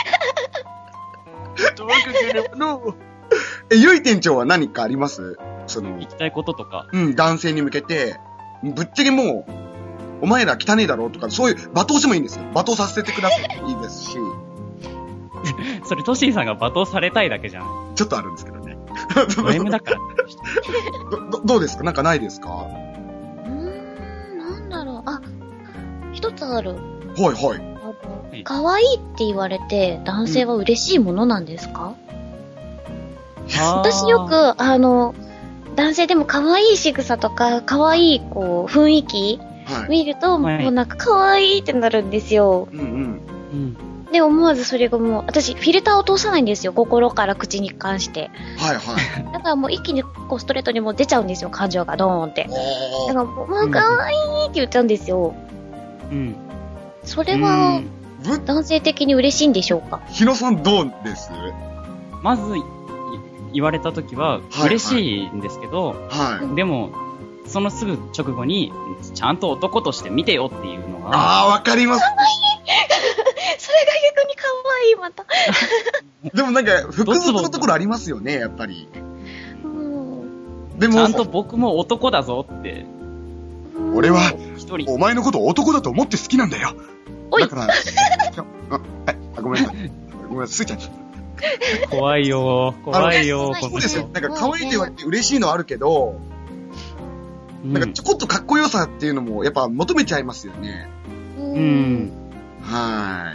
ゆい店長は何かあります？ 聞きたいこととか。 男性に向けて、ぶっちゃけもう、お前ら汚ねえだろとか、そういう罵倒してもいいんですよ。罵倒させてください。いいですし。 それ、トシーさんが罵倒されたいだけじゃん。 ちょっとあるんですけどね。 ド M だから。 どうですか？なんかないですか？ なんだろう。一つある。可愛いって言われて、男性は嬉しいものなんですか？私よく、男性でも可愛い仕草とか、可愛い雰囲気、見ると、もうなんか可愛いってなるんですよ。で、思わずそれがもう、私、フィルターを通さないんですよ。心から口に関して。だからもう一気にストレートにもう出ちゃうんですよ。感情がドーンって。だからもう、可愛いって言っちゃうんですよ。それは、男性的に嬉しいんでしょうか？ 日野さんどうです？ まず、言われたときは嬉しいんですけど、でも、そのすぐ直後に、ちゃんと男として見てよっていうのをな。 ああ、わかります。 かわいいそれが逆にかわいい、また。 でもなんか、複雑なところありますよね、やっぱり。 でも、ちゃんと僕も男だぞって。 俺は、お前のことを男だと思って好きなんだよ。 おい。 だから、ごめんなさい。ごめんなさい、すーちゃん。 怖いよ、怖いよ、 そうですよ。なんか可愛いって言われて嬉しいのはあるけど、なんかちょこっとかっこよさっていうのもやっぱ求めちゃいますよね。はい。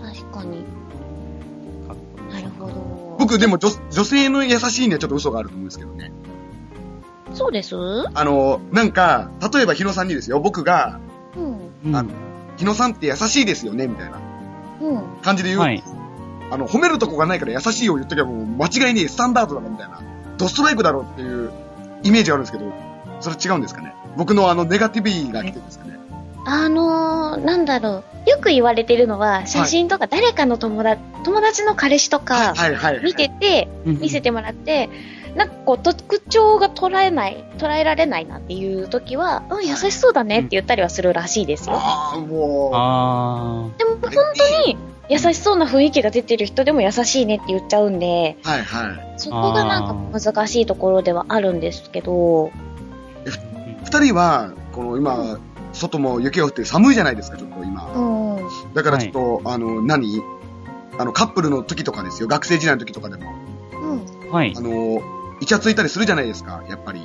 確かに。なるほど。 僕でも女性の優しいにはちょっと嘘があると思うんですけどね。 そうです？ なんか、例えば日野さんにですよ、僕が、日野さんって優しいですよね、みたいな感じで言う。はい、褒めるとこがないから優しいを言っときゃもう間違いねえスタンダードだろ、みたいな。ドストライクだろっていうイメージがあるんですけど、それ違うんですかね。僕のネガティブイが来てるんですかね。 なんだろう。よく言われてるのは、写真とか誰かの友達の彼氏とか、見てて、見せてもらって、なんかこう特徴が捉えられないなっていう時は、優しそうだねって言ったりはするらしいですよ。 もう。でも本当に優しそうな雰囲気が出てる人でも優しいねって言っちゃうんで、そこがなんか難しいところではあるんですけど。 二人は、今、外も雪が降って寒いじゃないですか、ちょっと今。だからちょっと、カップルの時とかですよ、学生時代の時とかでも。イチャついたりするじゃないですか、やっぱり。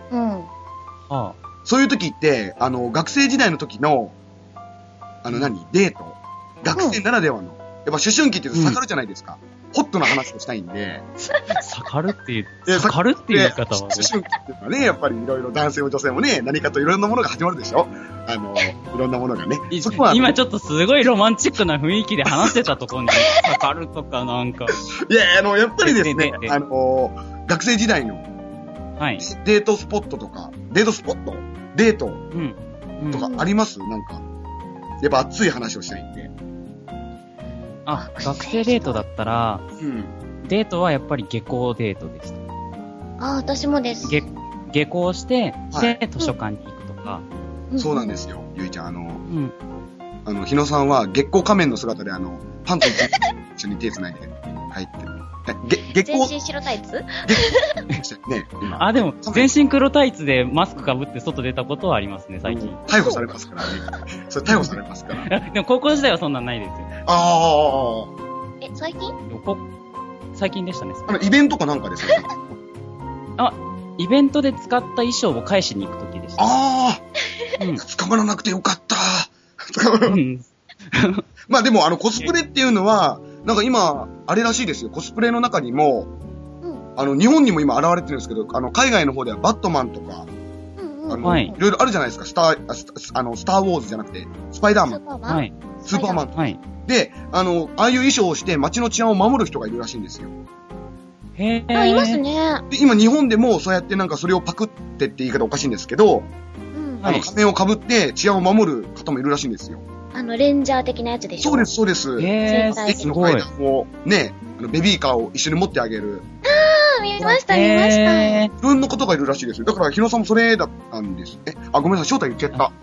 そういう時って、学生時代の時の、デート。学生ならではの。やっぱ思春期って言うと盛るじゃないですか。ホットな話をしたいんで。 盛るっていう言い方はね。 思春期っていうのはね、やっぱりいろいろ男性も女性もね、何かといろんなものが始まるでしょ。いろんなものがね。 今ちょっとすごいロマンチックな雰囲気で話してたところに、盛るとかなんか。 いや、やっぱりですね、学生時代の、デートスポットとか、デートとかあります？なんか。やっぱ熱い話をしたいんで。 学生デートだったら、デートはやっぱり下校デートでした。 私もです。 下校して、で、図書館に行くとか。 そうなんですよ、ゆいちゃん。日野さんは月光仮面の姿でパンツ一緒に手繋いで入ってる。 全身白タイツ？ ね、今。 でも、全身黒タイツでマスク被って外出たことはありますね、最近。 逮捕されますからね。それ逮捕されますから。 でも高校時代はそんなんないですよ。 最近？ 最近でしたね。 イベントかなんかですか？ イベントで使った衣装を返しに行くときでした。 捕まらなくてよかった。まあでもコスプレっていうのは、なんか今、あれらしいですよ。コスプレの中にも、日本にも今現れてるんですけど、海外の方ではバットマンとか、いろいろあるじゃないですか。スターウォーズじゃなくて、スパイダーマン。スーパーマン。で、ああいう衣装をして街の治安を守る人がいるらしいんですよ。 いますね。 で、今日本でもそうやってなんかそれをパクってって言い方おかしいんですけど、仮面を被って治安を守る方もいるらしいんですよ。 レンジャー的なやつでしょ？ そうです。駅の階段を、ね、ベビーカーを一緒に持ってあげる。 見ました。いろんな方がいるらしいですよ。だから、日野さんもそれだったんです。ごめんなさい、正体言っちゃった。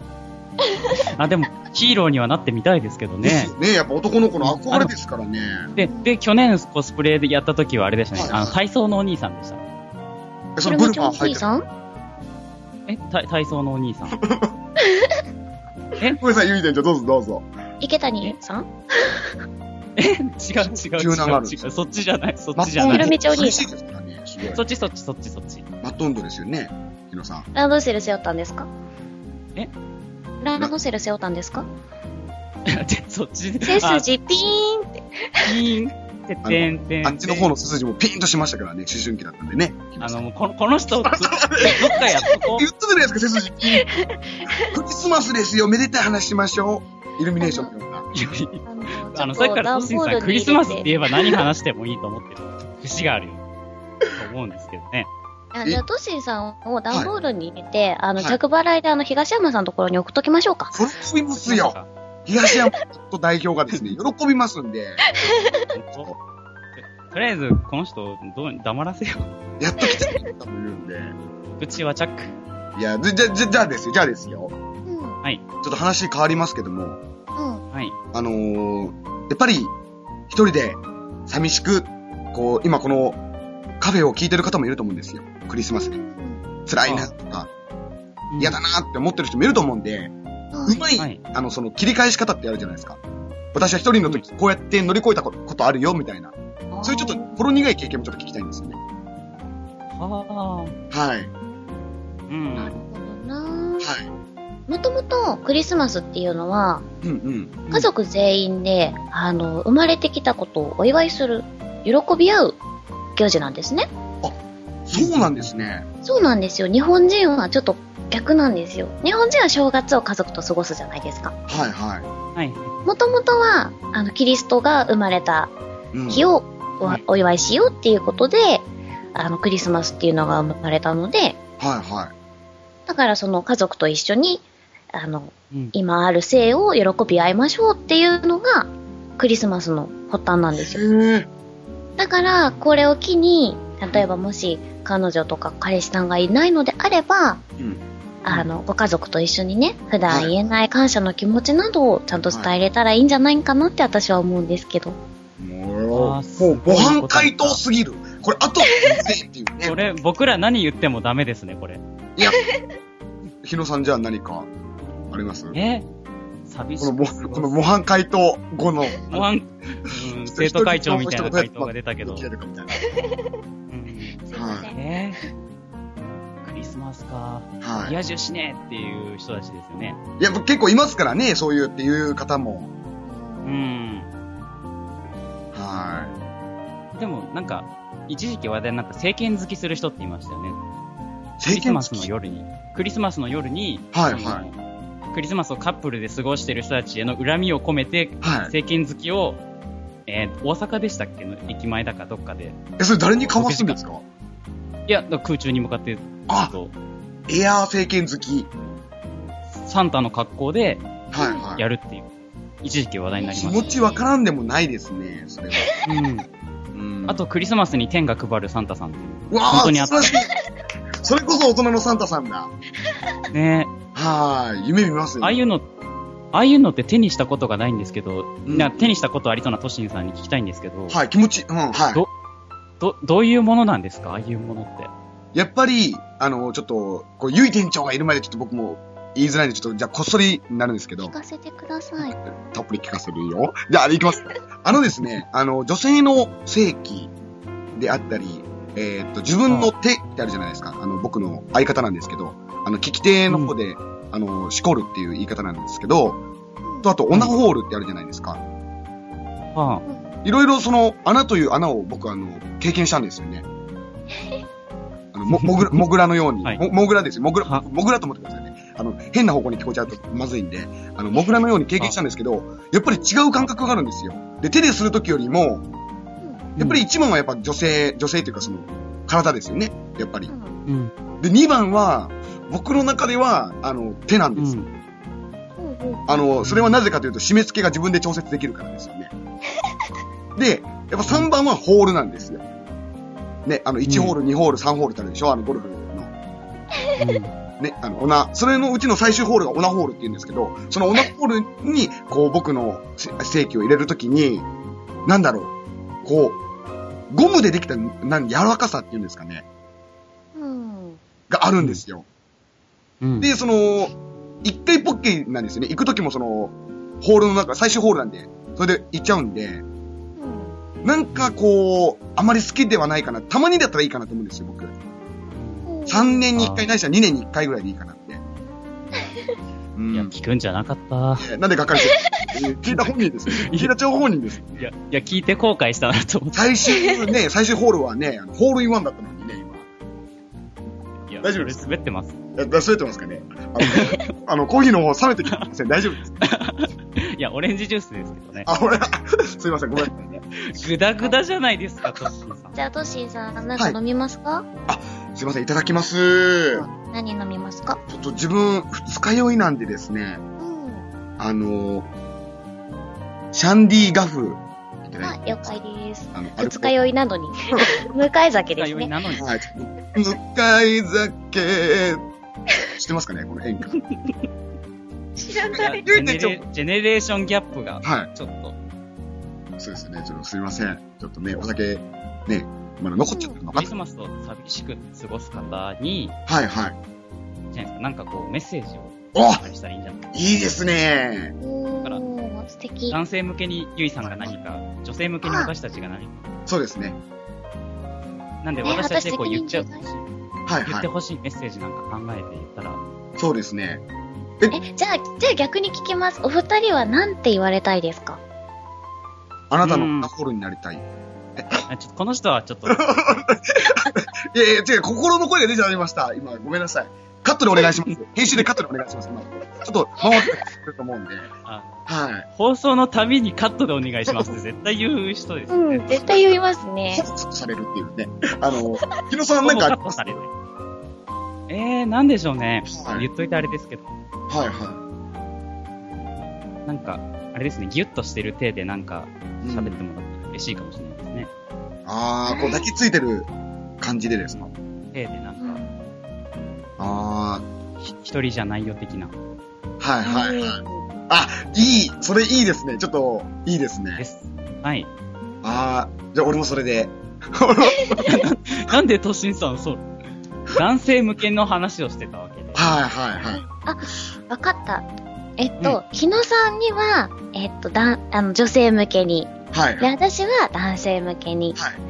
でも、ヒーローにはなってみたいですけどね。ですね、やっぱ男の子の憧れですからね。 で、去年コスプレでやった時はあれでしたね。体操のお兄さんでした。 そのブルマー入ってる。体操のお兄さん。 ごめんなさい、ゆいちゃん、どうぞ。 池谷さん？ 違う。そっちじゃない。 ひろみちお兄さん。 そっち。 マットンドですよね、日野さん。 ランドセル背負ったんですか？ランドセル背負ったんですか？ そっちで。 背筋ピーンって。 ピーンっててん。 あっちの方の背筋もピーンとしましたからね、思春期だったんでね。 この人、どっかやっとこう。 言ったじゃないですか、背筋ピーン。クリスマスですよ、めでたい話しましょう。イルミネーションのような。 さっきからトシンさん、クリスマスって言えば何話してもいいと思ってる節があるよ。と思うんですけどね。 じゃあ、トシンさんを段ボールに入れて、着払いで東山さんのところに送っときましょうか。 喜びますよ。東山と代表がですね、喜びますんで。 とりあえず、この人、黙らせよう。やっと来てくれたと言うんで。 うちはチャック。 いや、じゃあですよ。 はい。 ちょっと話変わりますけども、 はい。 やっぱり、一人で寂しく、今このカフェを聞いてる方もいると思うんですよ。クリスマスで。辛いなとか、嫌だなって思ってる人もいると思うんで、うまい、その切り返し方ってあるじゃないですか。私は一人の時、こうやって乗り越えたことあるよ、みたいな。そういうちょっと、ほろ苦い経験もちょっと聞きたいんですよね。 はい。 なるほどな。はい。もともとクリスマスっていうのは、家族全員で、生まれてきたことをお祝いする、喜び合う行事なんですね。 あ、そうなんですね。 そうなんですよ。日本人はちょっと逆なんですよ。日本人は正月を家族と過ごすじゃないですか。 はいはい。 はい。 もともとは、キリストが生まれた日をお祝いしようっていうことで、クリスマスっていうのが生まれたので、 はいはい。 だからその家族と一緒に、今ある生を喜び合いましょうっていうのが、クリスマスの発端なんですよ。だから、これを機に、例えばもし彼女とか彼氏さんがいないのであれば、ご家族と一緒にね、普段言えない感謝の気持ちなどをちゃんと伝えれたらいいんじゃないかなって私は思うんですけど。 もう、模範解答すぎる。これ、あとっていうね。 これ、僕ら何言ってもダメですね、これ。 いや、日野さんじゃあ何か、あります？ 寂しい。 この模範解答後の。 模範、生徒会長みたいな回答が出たけど。 すいません。 クリスマスか。リア充しねえっていう人たちですよね。 いや、結構いますからね、そういうっていう方も。 でも、なんか、一時期話題になった政権好きする人っていましたよね。クリスマスの夜に、クリスマスをカップルで過ごしてる人たちへの恨みを込めて、政権好きを、大阪でしたっけの駅前だかどっかで。 それ誰にかますんですか？ いや、空中に向かって、エアー政権好き。 サンタの格好で、やるっていう。一時期話題になりました。 気持ちわからんでもないですね、それは。 あと、クリスマスに天が配るサンタさんっていう。 本当にあった。それこそ大人のサンタさんだ。 ね。 夢見ますよ。 ああいうのって手にしたことがないんですけど、手にしたことありそうなトシンさんに聞きたいんですけど。 気持ち、 どういうものなんですか？ああいうものって。 やっぱり、ちょっと、ゆい店長がいるまでちょっと僕も言いづらいんで、ちょっと、じゃあこっそりになるんですけど。 聞かせてください。 たっぷり聞かせるよ。じゃあ、行きます。ですね、女性の性器であったり、自分の手ってあるじゃないですか。僕の相方なんですけど、利き手の方で、しこるっていう言い方なんですけど、あと、オナホールってあるじゃないですか。いろいろその、穴という穴を僕経験したんですよね。モグラのように。モグラですよ。モグラと思ってくださいね。変な方向に聞こえちゃうとまずいんで、モグラのように経験したんですけど、やっぱり違う感覚があるんですよ。で、手でするときよりも、やっぱり一番はやっぱ女性っていうかその、体ですよね。やっぱり。で、2番は、僕の中では、手なんです。それはなぜかというと、締め付けが自分で調節できるからですよね。で、やっぱ3番はホールなんですよ。ね、1ホール、2ホール、3ホールってあるでしょ？ゴルフの。ね、それのうちの最終ホールがオナホールって言うんですけど、そのオナホールに、僕の正規を入れるときに、なんだろう、ゴムでできた、柔らかさっていうんですかね。があるんですよ。で、一回ポッケなんですよね。行くときもホールの中、最終ホールなんで、それで行っちゃうんで、なんかあまり好きではないかな。たまにだったらいいかなと思うんですよ、僕。3年に1回ないしは2年に1回ぐらいでいいかなって。いや、聞くんじゃなかった。 なんで書かれてる聞いた本人ですよ。聞いた情報本人です。 いや、聞いて後悔したなと思って。 最終ホールはね、ホールインワンだったのにね、 今。いや、大丈夫です。滑ってます。 滑ってますかね。コーヒーの方冷めてきてません。大丈夫ですか？ いや、オレンジジュースですけどね。 すいません、ごめんなさいね。 グダグダじゃないですか、トッシーさん。 じゃあ、トッシーさん、なんか飲みますか？ すいません、いただきます。 何飲みますか？ ちょっと自分、二日酔いなんでですね。シャンディガフ。 了解です。二日酔いなのに。向かい酒ですね。 二日酔いなのに。 向かい酒。知ってますかね、この演歌。 知らない。 ジェネレーションギャップが、ちょっと。 そうですね、ちょっとすいません。ちょっとね、お酒、ね、まだ残っちゃってるのかな。 クリスマスを寂しく過ごす方に、 はいはい。 じゃないですか、なんかこう、メッセージを、したらいいんじゃないいいですね。 だから、素敵。 男性向けにゆいさんが何か、女性向けに私たちが何か。 そうですね。 なんで私たちでこう言っちゃうし、 はいはい。 言ってほしいメッセージなんか考えて言ったら。 そうですね。 じゃあ逆に聞きます。お二人は何て言われたいですか？ あなたのアナホールになりたい。 ちょっとこの人はちょっと。いやいや、違う、心の声が出ちゃいました。今、ごめんなさい。カットでお願いします。編集でカットでお願いします。今ちょっと、守ってくれると思うんで。はい。 放送のためにカットでお願いしますって絶対言う人ですよね。 絶対言いますね。 カットされるっていうね。日野さんなんかありますか？ なんでしょうね。言っといてあれですけど。 はいはい。 なんか、あれですね、ギュッとしてる体でなんか、喋ってもらって嬉しいかもしれないですね。 こう抱きついてる感じでですか？ 体でなんか、一人じゃないよ的な。 はいはいはい。いい、それいいですね。ちょっと、いいですね。 です。はい。 じゃあ俺もそれで。 なんでトシンさん、そう、男性向けの話をしてたわけで。 はいはいはい。 わかった。日野さんには、女性向けに。 はい。 で、私は男性向けに。 はい。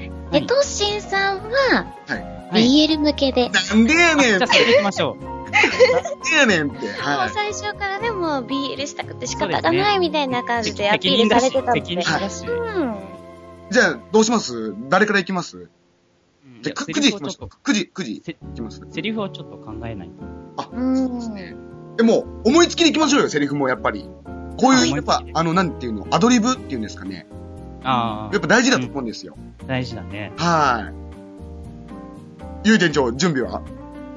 で、トッシンさんは、BL 向けで。 なんでやねん。 じゃあ、それでいきましょう。 なんでやねんって。 もう最初からね、もう BL したくて仕方がないみたいな感じでアピールされてたんで。 責任だし。 じゃあ、どうします？誰から行きます？じゃあ、9時行きましょう。9時行きます。 セリフをちょっと考えないと。 そうですね。もう、思いつきで行きましょうよ、セリフもやっぱり。こういう、やっぱ、なんていうの、アドリブっていうんですかね。やっぱ大事だと思うんですよ。 大事だね。 はい。ゆい店長、準備は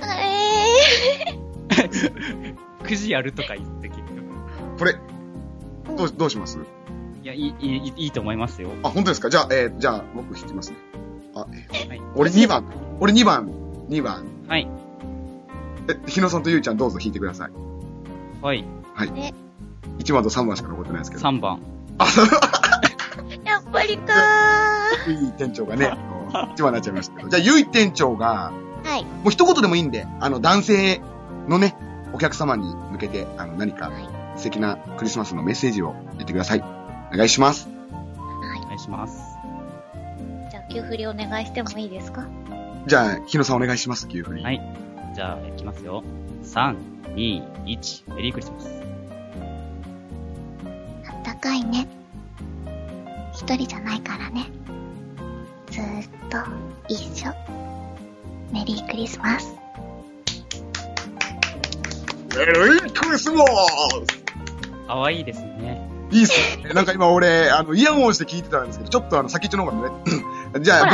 9時やるとか言って結局。 これ、どうします？ いや、いいと思いますよ。 本当ですか？じゃあ、僕引きますね。俺2番。2番。 はい。 日野さんとゆいちゃんどうぞ引いてください。 はい。 はい。1番と3番しか残ってないですけど。 3番。 やっぱりかー。ゆい店長がね、1番になっちゃいましたけど。じゃあ、ゆい店長が、 はい。 もう一言でもいいんで、男性のね、お客様に向けて、何か素敵なクリスマスのメッセージを言ってください。お願いします。 はい。 お願いします。 じゃあ、給付りお願いしてもいいですか？ じゃあ、日野さんお願いします、給付り。 はい。じゃあ、いきますよ。3、2、1、メリークリスマス。 あったかいね。一人じゃないからね。ずーっと一緒。メリークリスマス。 メリークリスマス。 かわいいですね。 いいっすね。なんか今俺、イヤホンして聞いてたんですけど、ちょっと先っちょの方がね。じゃあ、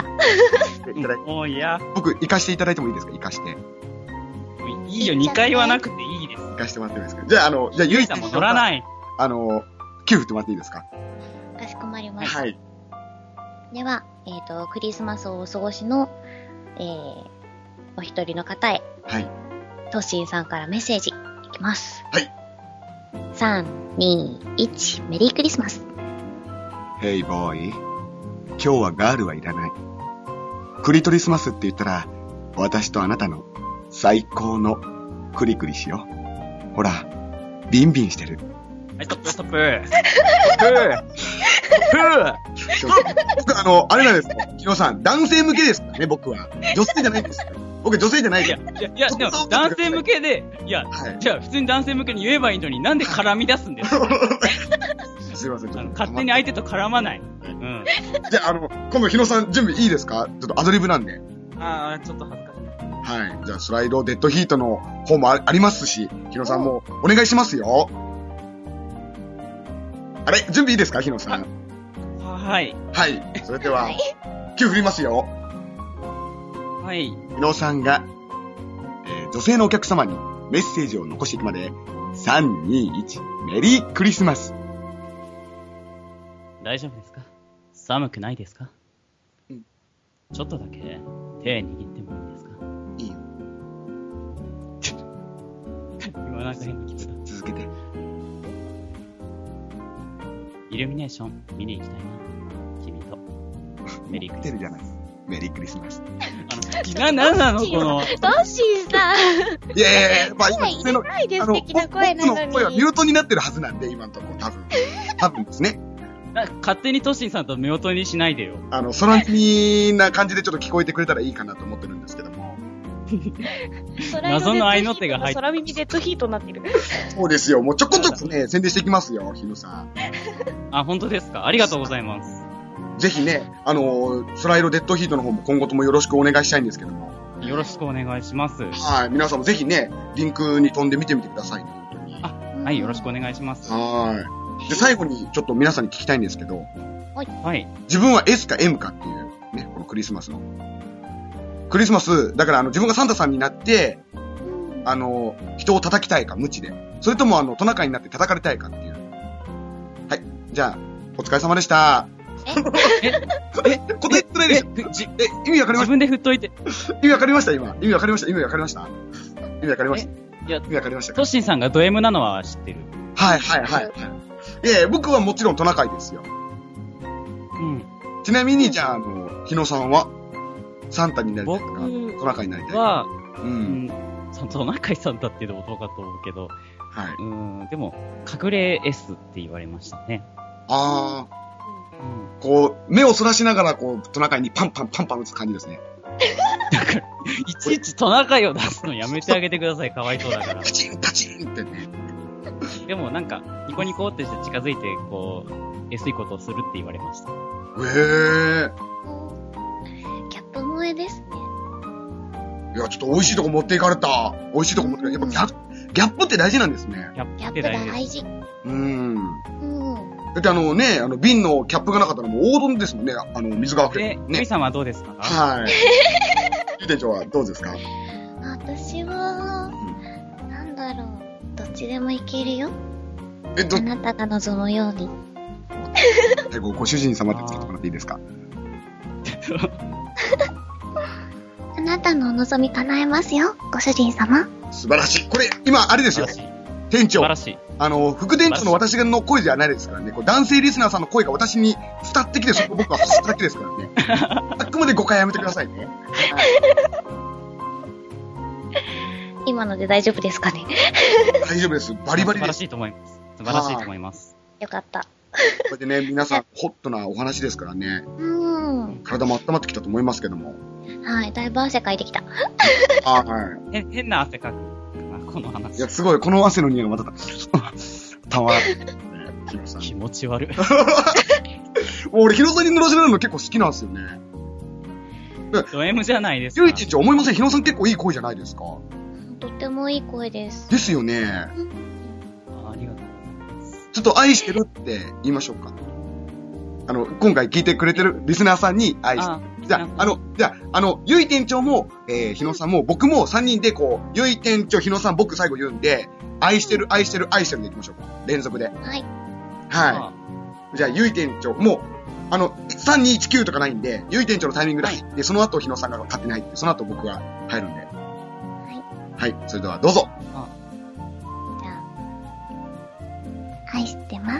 僕、行かしていただいてもいいですか？行かして。 いいよ、2回はなくていいです。 行かしてもらってもいいですか？じゃあ、ゆいさんも乗らない。 給付ってもらっていいですか？ かしこまりました。 はい。 では、クリスマスをお過ごしの、お一人の方へ。 はい。 トッシンさんからメッセージいきます。 はい。 3、2、1、メリークリスマス。 Hey boy。今日はガールはいらない。クリトリスマスって言ったら、私とあなたの最高のクリクリしよう。ほら、ビンビンしてる。 はい、ストップ、ストップ。 僕、あれなんですよ。日野さん、男性向けですからね、僕は。女性じゃないんですよ。僕、女性じゃないです。 いや、でも、男性向けで、じゃあ、普通に男性向けに言えばいいのに、なんで絡み出すんですか？ すいません、 勝手に相手と絡まない。 じゃあ、今度、日野さん、準備いいですか？ちょっとアドリブなんで。 ちょっと恥ずかしい。 はい。じゃあ、スライド、デッドヒートの方もありますし、日野さんもお願いしますよ。あれ？準備いいですか？日野さん。 はい。 はい。それでは、9振りますよ。 はい。 日野さんが、女性のお客様にメッセージを残していくまで、3、2、1、メリークリスマス。 大丈夫ですか？寒くないですか？ うん。 ちょっとだけ手握ってもいいですか？ いいよ。 今なんか変な気分だ。 続けて。 イルミネーション見に行きたいな。君と。メリークリスマス。 てるじゃない。メリークリスマス。 なんなのこの。 トッシーさん。 いやいや、まあ今、 今、ないで素敵な声なのに。 声はミュートになってるはずなんで、今のところ多分ですね。 勝手にトッシーさんと目音にしないでよ。 空耳な感じでちょっと聞こえてくれたらいいかなと思ってるんですけども。 謎の合いの手が入って空耳デッドヒートになってる。 そうですよ。もうちょこちょこね、宣伝していきますよ、日野さん。 あ、本当ですか。ありがとうございます。 ぜひね、空色デッドヒートの方も今後ともよろしくお願いしたいんですけども。 よろしくお願いします。 はい。皆さんもぜひね、リンクに飛んで見てみてくださいね、本当に。 はい、よろしくお願いします。 はい。で、最後にちょっと皆さんに聞きたいんですけど。 はい。 自分は S か M かっていう、ね、このクリスマスの。クリスマス、だから自分がサンタさんになって、人を叩きたいか、無知で。それともトナカイになって叩かれたいかっていう。はい。じゃあ、お疲れ様でした。答えつらいでしょ。意味わかりました？ 自分で振っといて。 意味わかりました今。意味わかりました？意味わかりました？意味わかりました？ いや、 意味わかりましたか？ トッシンさんがド M なのは知ってる。 はい。僕はもちろんトナカイですよ。 うん。 ちなみに、じゃあ、日野さんはサンタになりたいとか、トナカイになりたいは、トナカイサンタっていうのもどうかと思うけど、 はい。 でも、隠れ S って言われましたね。 こう、目をそらしながら、こう、トナカイにパンパン打つ感じですね。 だから、いちいちトナカイを出すのやめてあげてください。かわいそうだから。 パチンってね。 でもなんか、ニコニコってして近づいて、こう、S いことをするって言われました。 ギャップ萌えですね。 いや、ちょっと美味しいとこ持っていかれた。美味しいとこ持っていかれた。やっぱギャップって大事なんですね。 ギャップって大事。 だって瓶のキャップがなかったらもう黄金ですもんね。水が溢れて。 ゆいさんはどうですか？ はい。ゆい店長はどうですか？ 私は、なんだろう。どっちでもいけるよ。あなたが望むように。 最後、ご主人様ってつけてもらっていいですか？ あなたのお望み叶えますよ、ご主人様。 素晴らしい。これ、今、あれですよ。店長。 素晴らしい。 副店長の私の声じゃないですからね。男性リスナーさんの声が私に伝ってきて、そこ僕は発しただけですからね。あくまで誤解やめてくださいね。 今ので大丈夫ですかね？ 大丈夫です。バリバリです。 素晴らしいと思います。素晴らしいと思います。 よかった。 これでね、皆さん、ホットなお話ですからね。体も温まってきたと思いますけども。 はい、だいぶ汗かいてきた。 はい。 変な汗かくな、この話。 いや、すごい、この汗の匂いがまた、たまらない。 気持ち悪い。 俺、ヒロさんに乗らせられるの結構好きなんですよね。 ド M じゃないですか。 ゆい店長思いません？ヒロさん結構いい声じゃないですか？ とってもいい声です。 ですよね。 ありがとう。 ちょっと愛してるって言いましょうか。今回聞いてくれてるリスナーさんに愛してる。じゃあ、ゆい店長も、日野さんも、僕も3人でこう、ゆい店長、日野さん、僕最後言うんで、愛してるでいきましょうか。連続で。 はい。 はい。じゃあ、ゆい店長、もう、3219とかないんで、ゆい店長のタイミングで入って、その後、日野さんが勝手に入って、その後僕が入るんで。はい。それでは、どうぞ。 じゃあ、愛してます。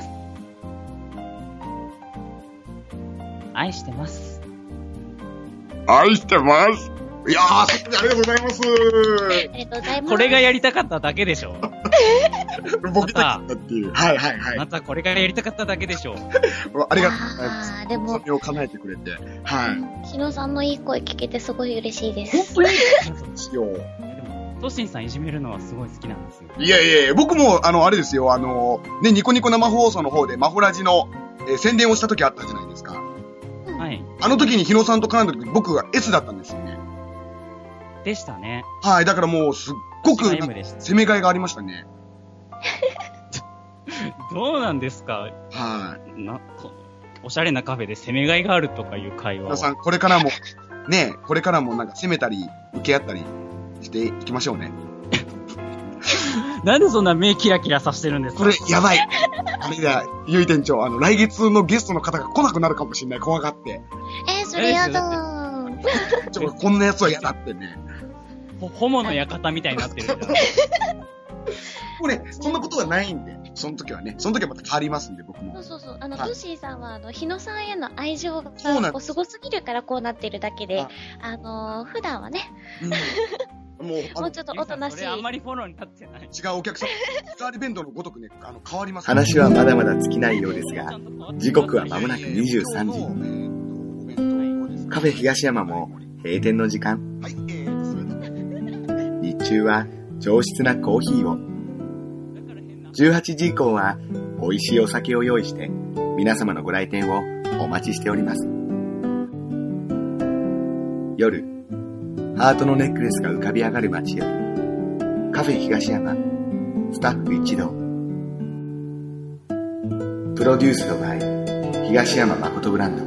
愛してます。 愛してます。いやー、ありがとうございます。 ありがとうございます。 これがやりたかっただけでしょ。 僕だったっていう。はい。 またこれがやりたかっただけでしょ。 ありがとうございます。 でも、 それを叶えてくれて。はい。 日野さんのいい声聞けてすごい嬉しいです。 本当にですよ。 トシンさんいじめるのはすごい好きなんですよ。 いや、僕も、あれですよ、ニコニコ生放送の方で、マホラジの、宣伝をした時あったじゃないですか。 はい。 あの時に日野さんと絡んだ時、僕が S だったんですよね。 でしたね。 はい、だからもう、すっごく、攻めがいがありましたね。 どうなんですか？ はい。 おしゃれなカフェで攻めがいがあるとかいう会話は。 皆さん、これからもなんか攻めたり、受け合ったりしていきましょうね。 なんでそんな目キラキラさしてるんですか？ これ、やばい。あれだ、ゆい店長、来月のゲストの方が来なくなるかもしれない、怖がって。 それやだー。 こんなやつは嫌だってね。 ホモの館みたいになってるじゃん。 これ、そんなことはないんで。 その時はまた変わりますんで、僕も。 そう。トゥシーさんは、日野さんへの愛情がすごすぎるからこうなってるだけで、普段はね、もうちょっとおとなしい。 それあんまりフォローになってない。 違うお客さん、日替わり弁当のごとくね、変わります。 話はまだまだ尽きないようですが、時刻は間もなく23時。カフェ東山も閉店の時間。日中は上質なコーヒーを。18時以降は美味しいお酒を用意して皆様のご来店をお待ちしております。夜、ハートのネックレスが浮かび上がる街より、カフェ東山スタッフ一同。プロデュースドバイ東山誠ブランド。